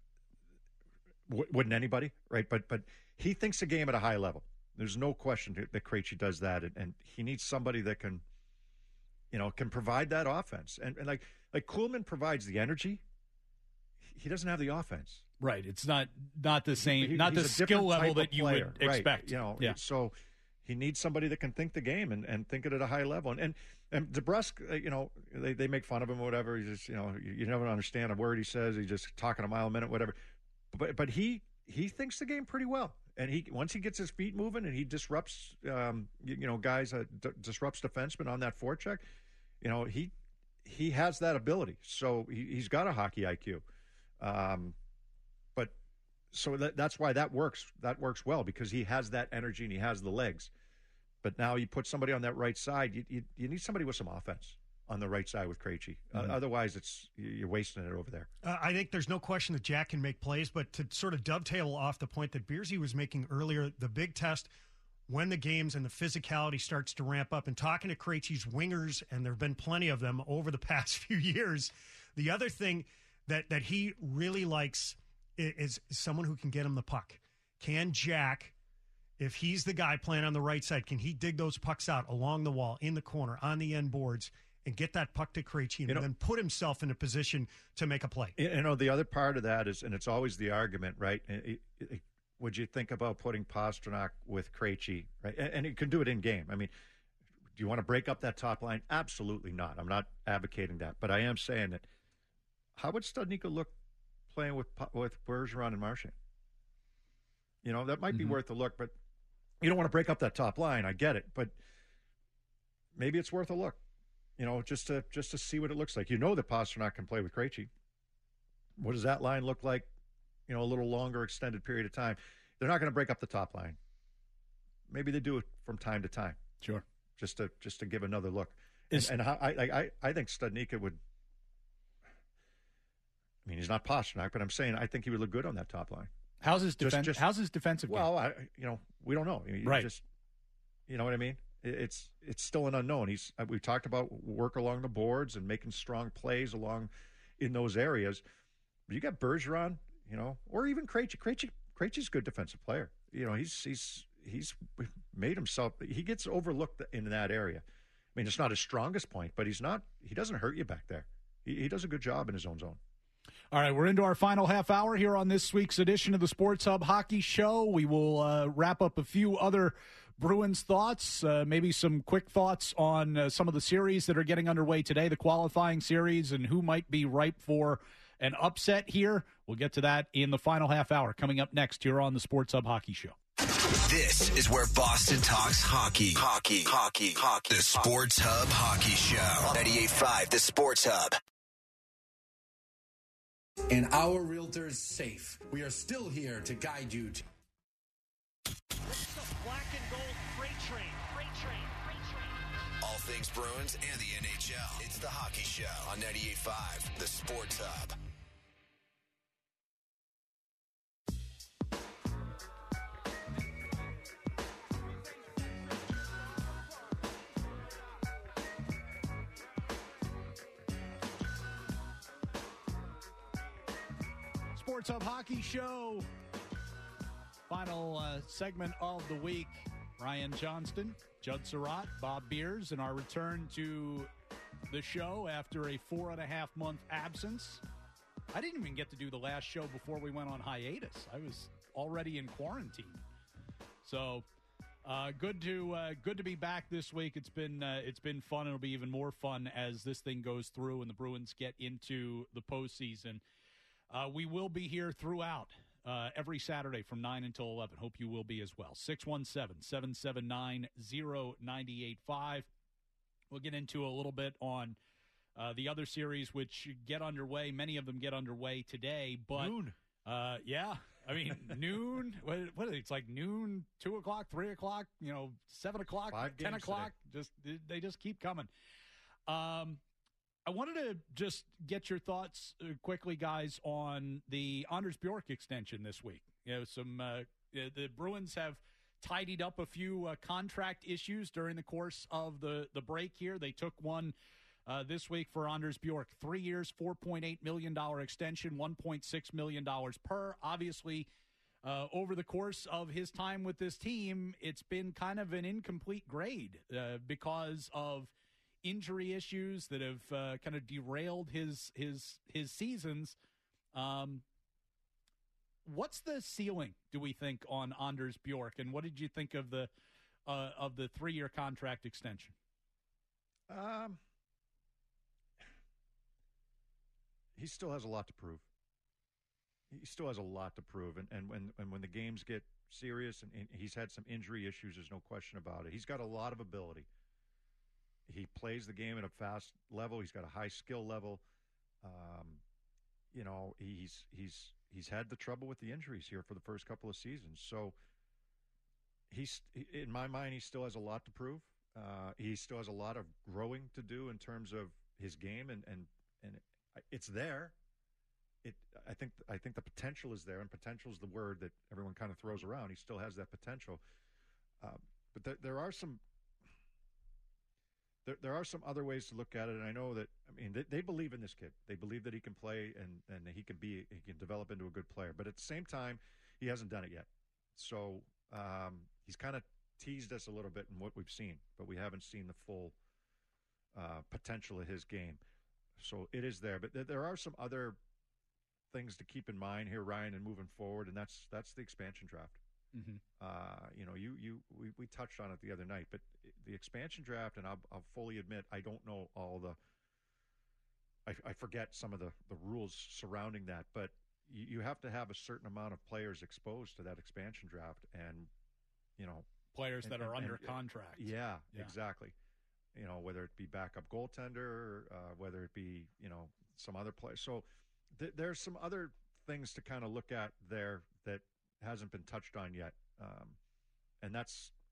w- wouldn't anybody, right? But but he thinks the game at a high level. There's no question that Krejci does that, and, and he needs somebody that can, you know, can provide that offense. And, and like like Kuhlman provides the energy. He doesn't have the offense. Right. It's not not the same, he, not the skill level that you player, would expect. Right. You know, yeah. So he needs somebody that can think the game and, and think it at a high level. And and, and DeBrusk, you know, they, they make fun of him or whatever. He just, you know, you, you never understand a word he says. He's just talking a mile a minute, whatever. But but he he thinks the game pretty well. And he once he gets his feet moving and he disrupts, um, you, you know, guys, uh, d- disrupts defensemen on that forecheck, you know, he he has that ability. So he, he's got a hockey I Q. Um, but so that, that's why that works. That works well because he has that energy and he has the legs. But now you put somebody on that right side, you you, you need somebody with some offense on the right side with Krejci. Mm-hmm. Uh, otherwise, it's you're wasting it over there. Uh, I think there's no question that Jack can make plays, but to sort of dovetail off the point that Beersy was making earlier, the big test when the games and the physicality starts to ramp up, and talking to Krejci's wingers, and there have been plenty of them over the past few years, the other thing that, that he really likes is, is someone who can get him the puck. Can Jack... If he's the guy playing on the right side, can he dig those pucks out along the wall, in the corner, on the end boards, and get that puck to Krejci and you know, then put himself in a position to make a play? You know, the other part of that is, and it's always the argument, right? It, it, it, would you think about putting Pastrnak with Krejci, right? And, and you can do it in game. I mean, do you want to break up that top line? Absolutely not. I'm not advocating that, but I am saying that. How would Studnicka look playing with with Bergeron and Marchand? You know, that might be mm-hmm. worth a look, but. You don't want to break up that top line. I get it, but maybe it's worth a look. You know, just to just to see what it looks like. You know that Pastrnak can play with Krejci. What does that line look like? You know, a little longer, extended period of time. They're not going to break up the top line. Maybe they do it from time to time. Sure. just to just to give another look. Is, and and how, I, I I think Studnicka would. I mean, he's not Pasternak, but I'm saying I think he would look good on that top line. How's his defense? Just, just, how's his defensive well, game? Well, you know, we don't know. I mean, right. Just, you know what I mean? It's it's still an unknown. He's we've talked about work along the boards and making strong plays along in those areas. But you got Bergeron, you know, or even Krejci. Krejci Krejci's a good defensive player. You know, he's he's he's made himself. He gets overlooked in that area. I mean, it's not his strongest point, but he's not. He doesn't hurt you back there. He, he does a good job in his own zone. All right, we're into our final half hour here on this week's edition of the Sports Hub Hockey Show. We will uh, wrap up a few other Bruins thoughts, uh, maybe some quick thoughts on uh, some of the series that are getting underway today, the qualifying series, and who might be ripe for an upset here. We'll get to that in the final half hour coming up next here on the Sports Hub Hockey Show. This is where Boston talks hockey. Hockey, hockey, hockey. The Sports Hub Hockey Show. ninety-eight point five, the Sports Hub. And our realtors safe. We are still here to guide you to black and gold freight train, freight train, freight train. All things Bruins and the N H L. It's the Hockey Show on ninety-eight point five, the Sports Hub. Sports Hub Hockey Show. Final uh, segment of the week. Ryan Johnston, Judd Surratt, Bob Beers, and our return to the show after a four and a half month absence. I didn't even get to do the last show before we went on hiatus. I was already in quarantine. So uh, good to uh, good to be back this week. It's been uh, it's been fun. It'll be even more fun as this thing goes through and the Bruins get into the postseason. Uh, we will be here throughout uh, every Saturday from nine until eleven. Hope you will be as well. six one seven, seven seven nine, zero nine eight five. We'll get into a little bit on uh, the other series, which get underway. Many of them get underway today. But, noon. Uh, yeah, I mean, noon. What, what is it? It's like noon, two o'clock, three o'clock, you know, seven o'clock, Five ten games o'clock. Just They just keep coming. Um. I wanted to just get your thoughts uh, quickly, guys, on the Anders Bjork extension this week. You know, some uh, the Bruins have tidied up a few uh, contract issues during the course of the, the break here. They took one uh, this week for Anders Bjork. Three years, four point eight million dollars extension, one point six million dollars per. Obviously, uh, over the course of his time with this team, it's been kind of an incomplete grade uh, because of injury issues that have uh, kind of derailed his his his seasons. Um, what's the ceiling, do we think, on Anders Bjork, and what did you think of the uh, of the three year contract extension? Um, he still has a lot to prove. He still has a lot to prove, and and when and when the games get serious, and, and he's had some injury issues, there's no question about it. He's got a lot of ability. He plays the game at a fast level. He's got a high skill level. Um, you know, he's he's he's had the trouble with the injuries here for the first couple of seasons. So he's in my mind, he still has a lot to prove. Uh, he still has a lot of growing to do in terms of his game, and and and it's there. It I think I think the potential is there, and potential is the word that everyone kind of throws around. He still has that potential, uh, but there, there are some. There, there are some other ways to look at it, and I know that. I mean, they, they believe in this kid. They believe that he can play and and he can be he can develop into a good player. But at the same time, he hasn't done it yet. So um, he's kind of teased us a little bit in what we've seen, but we haven't seen the full uh, potential of his game. So it is there, but th- there are some other things to keep in mind here, Ryan, and moving forward, and that's that's the expansion draft. Mm-hmm. Uh, you know, you you we, we touched on it the other night, but the expansion draft, and I'll, I'll fully admit I don't know all the. I, I forget some of the, the rules surrounding that, but you, you have to have a certain amount of players exposed to that expansion draft, and you know, players and, that are and, under and, contract. Yeah, yeah, exactly. You know, whether it be backup goaltender, uh, whether it be you know some other players. So th- there's some other things to kind of look at there that hasn't been touched on yet, um, and that's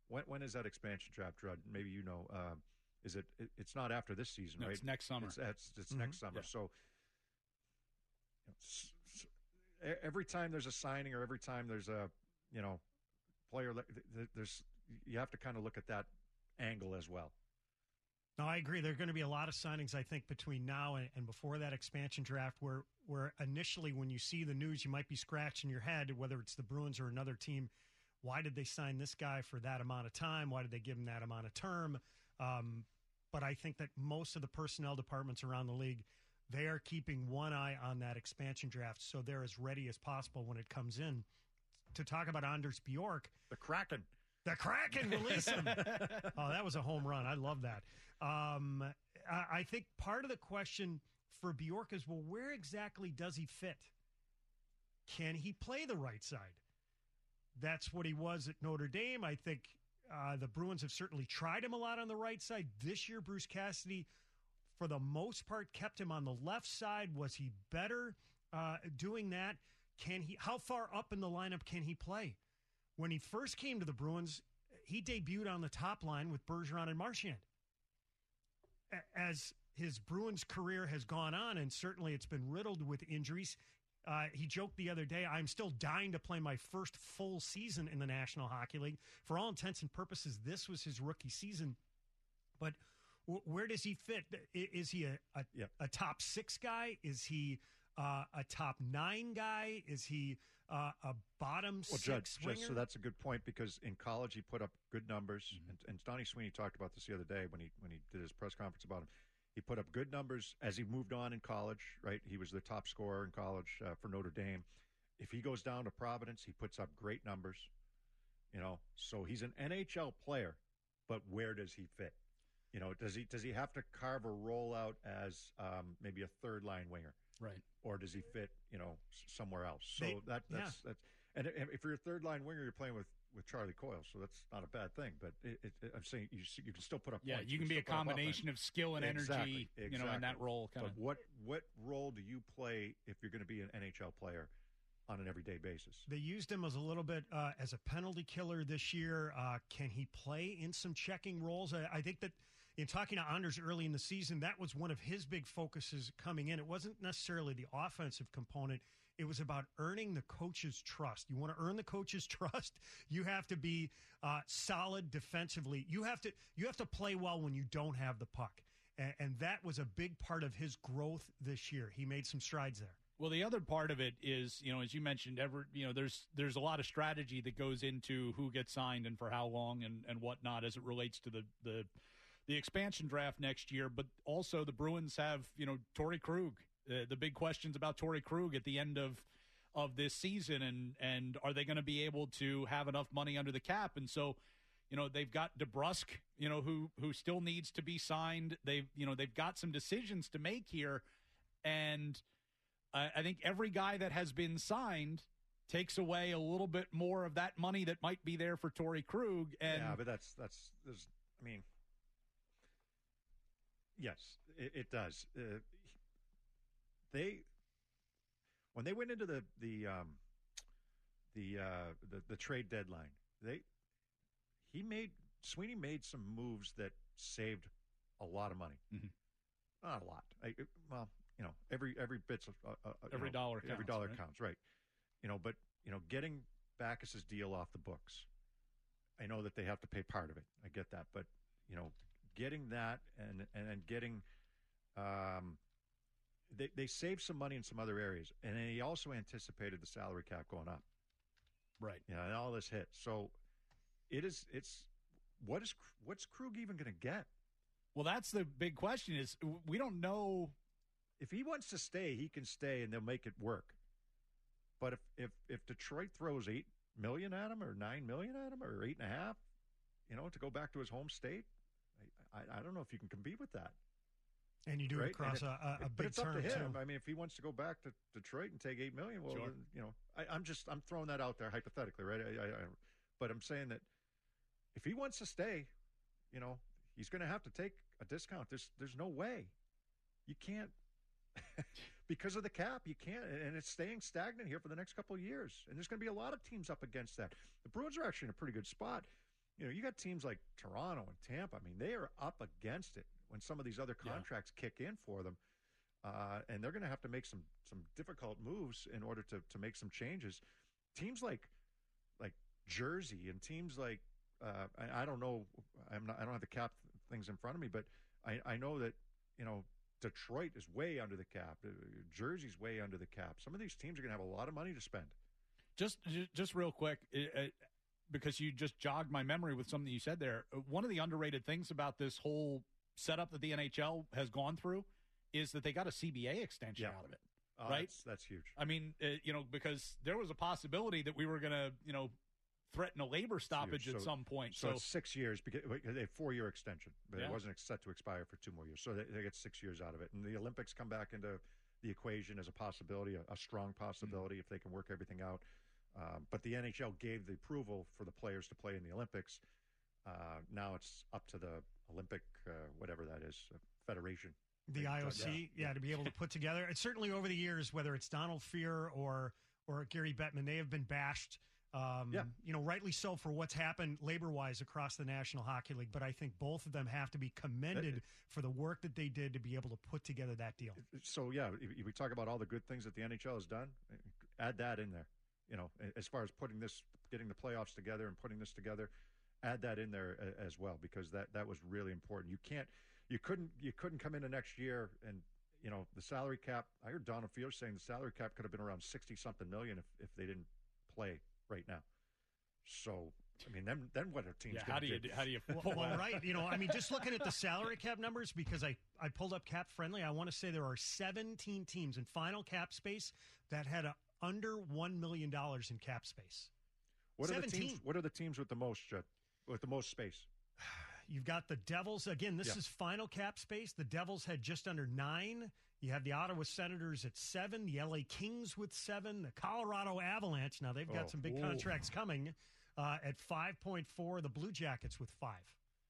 when when is that expansion draft, Judd? Maybe you know. Uh, is it, it? It's not after this season, no, right? It's next summer. It's, it's, it's mm-hmm. next summer. Yeah. So you know, s- s- every time there's a signing or every time there's a you know player, there's you have to kind of look at that angle as well. No, I agree. There are going to be a lot of signings, I think, between now and, and before that expansion draft where, where initially when you see the news, you might be scratching your head, whether it's the Bruins or another team. Why did they sign this guy for that amount of time? Why did they give him that amount of term? Um, but I think that most of the personnel departments around the league, they are keeping one eye on that expansion draft so they're as ready as possible when it comes in. To talk about Anders Bjork. The Kraken. The Kraken, release him. Oh, that was a home run. I love that. Um, I, I think part of the question for Bjork is, well, where exactly does he fit? Can he play the right side? That's what he was at Notre Dame. I think uh, the Bruins have certainly tried him a lot on the right side. This year, Bruce Cassidy, for the most part, kept him on the left side. Was he better uh, doing that? Can he? How far up in the lineup can he play? When he first came to the Bruins, he debuted on the top line with Bergeron and Marchand. As his Bruins career has gone on, and certainly it's been riddled with injuries, uh, he joked the other day, I'm still dying to play my first full season in the National Hockey League. For all intents and purposes, this was his rookie season. But w- where does he fit? Is he a, a, yep. a top six guy? Is he uh, a top nine guy? Is he uh, a bottom well, six Judge, winger? Judge, so that's a good point because in college he put up good numbers, Mm-hmm. and, and Donnie Sweeney talked about this the other day when he when he did his press conference about him. He put up good numbers as he moved on in college, right? He was the top scorer in college uh, for Notre Dame. If he goes down to Providence, he puts up great numbers, you know. So he's an N H L player, but where does he fit? You know, does he does he have to carve a role out as um, maybe a third line winger, right? Or does he fit, you know, somewhere else? So They, that that's yeah. that's and if you're a third line winger, you're playing with. with Charlie Coyle, so that's not a bad thing. But it, it, I'm saying you you can still put up yeah, points. you can be a combination of skill and exactly, energy, exactly. you know, in that role. Kind but of. what what role do you play if you're going to be an N H L player on an everyday basis? They used him as a little bit uh, as a penalty killer this year. Uh, can he play in some checking roles? I, I think that in talking to Anders early in the season, that was one of his big focuses coming in. It wasn't necessarily the offensive component. It was about earning the coach's trust. You want to earn the coach's trust, you have to be uh, solid defensively. You have to you have to play well when you don't have the puck, and, and that was a big part of his growth this year. He made some strides there. Well, the other part of it is, you know, as you mentioned, ever, you know, there's there's a lot of strategy that goes into who gets signed and for how long and, and whatnot as it relates to the the the expansion draft next year. But also the Bruins have, you know, Torrey Krug. Uh, the big questions about Torrey Krug at the end of of this season, and and are they going to be able to have enough money under the cap? And so, you know, they've got DeBrusk, you know, who who still needs to be signed. They've you know they've got some decisions to make here, and uh, I think every guy that has been signed takes away a little bit more of that money that might be there for Torrey Krug. And yeah, but that's that's there's I mean, yes, it, it does. Uh, They, when they went into the the um, the, uh, the the trade deadline, they he made Sweeney made some moves that saved a lot of money. Mm-hmm. Not a lot. I, well, you know, every every bit's uh, uh, every know, dollar counts, every dollar right? counts, right? You know, but you know, getting Backus's deal off the books. I know that they have to pay part of it. I get that, but you know, getting that and and, and getting. Um, They they saved some money in some other areas, and then he also anticipated the salary cap going up, right? You know, and all this hit. So it is it's what is what's Krug even going to get? Well, that's the big question. Is we don't know if he wants to stay, he can stay, and they'll make it work. But if if if Detroit throws eight million at him, or nine million at him, or eight and a half, you know, to go back to his home state, I I, I don't know if you can compete with that. And you do right? it across it, a, a, a but big it's up term, to him. too. I mean, if he wants to go back to Detroit and take eight million, well, sure. then, you know, I, I'm just I'm throwing that out there hypothetically, right? I, I, I, but I'm saying that if he wants to stay, you know, he's going to have to take a discount. There's there's no way you can't because of the cap. You can't, and it's staying stagnant here for the next couple of years. And there's going to be a lot of teams up against that. The Bruins are actually in a pretty good spot. you know, you got teams like Toronto and Tampa. I mean, they are up against it when some of these other contracts yeah. kick in for them. Uh, and they're going to have to make some some difficult moves in order to to make some changes. Teams like like Jersey and teams like uh, I, I don't know, I'm not I don't have the cap things in front of me, but I, I know that you know Detroit is way under the cap. Jersey's way under the cap. Some of these teams are going to have a lot of money to spend. Just just real quick, it, it, because you just jogged my memory with something you said there. One of the underrated things about this whole setup that the N H L has gone through is that they got a C B A extension yeah. out of it, uh, right? That's, that's huge. I mean, uh, you know, because there was a possibility that we were going to, you know, threaten a labor stoppage so, at some point. So, So, it's six years because they have four-year extension, but Yeah. it wasn't set to expire for two more years. So they, they get six years out of it. And the Olympics come back into the equation as a possibility, a, a strong possibility mm-hmm. if they can work everything out. Um, but the N H L gave the approval for the players to play in the Olympics. Uh, now it's up to the Olympic, uh, whatever that is, uh, federation. The I O C, yeah. yeah, to be able to put together. And certainly over the years, whether it's Donald Fehr or or Gary Bettman, they have been bashed, um, yeah. you know, rightly so for what's happened labor-wise across the National Hockey League. But I think both of them have to be commended it, for the work that they did to be able to put together that deal. So, yeah, if we talk about all the good things that the N H L has done, add that in there. You know, as far as putting this, getting the playoffs together and putting this together, add that in there as well, because that, that was really important. You can't, you couldn't, you couldn't come into next year and, you know, the salary cap. I heard Donald Fehr saying the salary cap could have been around sixty something million if, if they didn't play right now. So, I mean, then then what are teams? Yeah, how do you do, how do you? Well, well, right. You know, I mean, just looking at the salary cap numbers, because I I pulled up Cap Friendly. I want to say there are seventeen teams in final cap space that had a under one million dollars in cap space. What are the teams? What are the teams with the most, Judd, with the most space? You've got the Devils. Again, this yeah. is final cap space. The Devils had just under nine. You have the Ottawa Senators at seven, the L A Kings with seven, the Colorado Avalanche. Now they've got oh, some big ooh. contracts coming uh, at five point four. The Blue Jackets with five.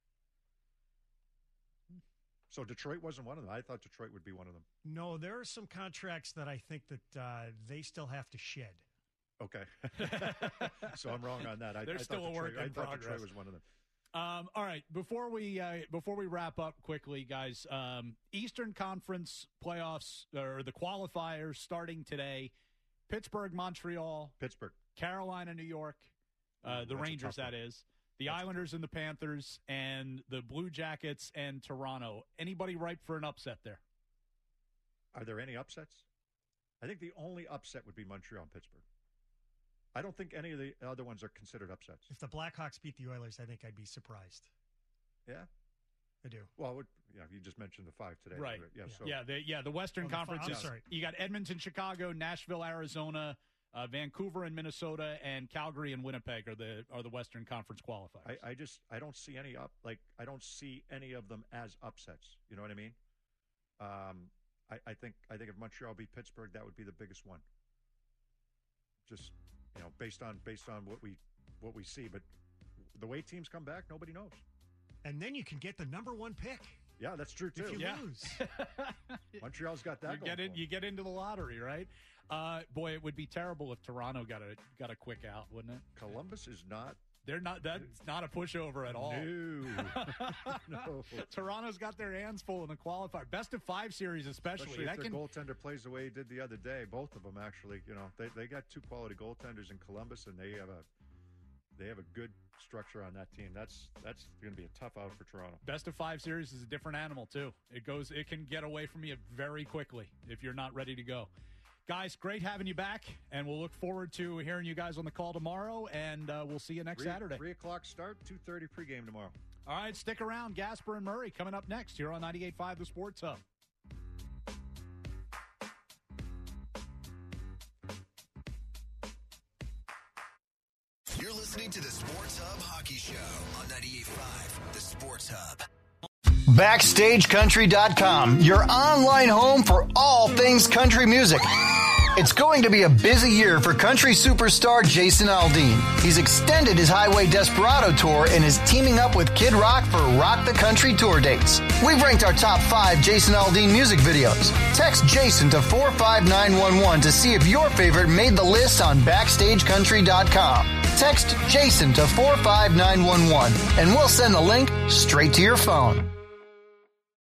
So Detroit wasn't one of them. I thought Detroit would be one of them. No, there are some contracts that I think that uh, they still have to shed. Okay. So I'm wrong on that. I, There's I still a Detroit, work in I thought progress. Detroit was one of them. Um, all right, before we uh, before we wrap up quickly, guys, um, Eastern Conference playoffs or the qualifiers starting today. Pittsburgh, Montreal, Pittsburgh, Carolina, New York, uh, Ooh, the Rangers. That one. is the that's Islanders and the Panthers, and the Blue Jackets and Toronto. Anybody ripe for an upset there? Are there any upsets? I think the only upset would be Montreal and Pittsburgh. I don't think any of the other ones are considered upsets. If the Blackhawks beat the Oilers, I think I'd be surprised. Yeah, I do. Well, it, yeah, you just mentioned the five today, right? Yeah, yeah. So. Yeah, the, yeah. The Western oh, the Conference. F- is, sorry. You got Edmonton, Chicago, Nashville, Arizona, uh, Vancouver, and Minnesota, and Calgary and Winnipeg are the are the Western Conference qualifiers. I, I just I don't see any up like I don't see any of them as upsets. You know what I mean? Um, I, I think I think if Montreal beat Pittsburgh, that would be the biggest one. Just. You know, based on based on what we what we see, but the way teams come back, nobody knows. And then you can get the number one pick. Yeah, that's true too. If you yeah. lose, Montreal's got that. You going get in, for you get into the lottery, right? Uh, boy, it would be terrible if Toronto got a got a quick out, wouldn't it? Columbus is not. They're not. That's not a pushover at all. No, no. Toronto's got their hands full in the qualifier, best of five series, especially. Especially that if their can... goaltender plays the way he did the other day. Both of them actually. You know, they they got two quality goaltenders in Columbus, and they have a they have a good structure on that team. That's that's going to be a tough out for Toronto. Best of five series is a different animal too. It goes. It can get away from you very quickly if you're not ready to go. Guys, great having you back, and we'll look forward to hearing you guys on the call tomorrow, and uh, we'll see you next three, Saturday. three o'clock start, two thirty pregame tomorrow. All right, stick around. Gasper and Murray coming up next here on ninety-eight point five The Sports Hub. You're listening to the Sports Hub Hockey Show on ninety-eight point five The Sports Hub. Backstage Country dot com, your online home for all things country music. It's going to be a busy year for country superstar Jason Aldean. He's extended his Highway Desperado tour and is teaming up with Kid Rock for Rock the Country tour dates. We've ranked our top five Jason Aldean music videos. Text Jason to four five nine one one to see if your favorite made the list on Backstage Country dot com. Text Jason to four five nine one one and we'll send the link straight to your phone.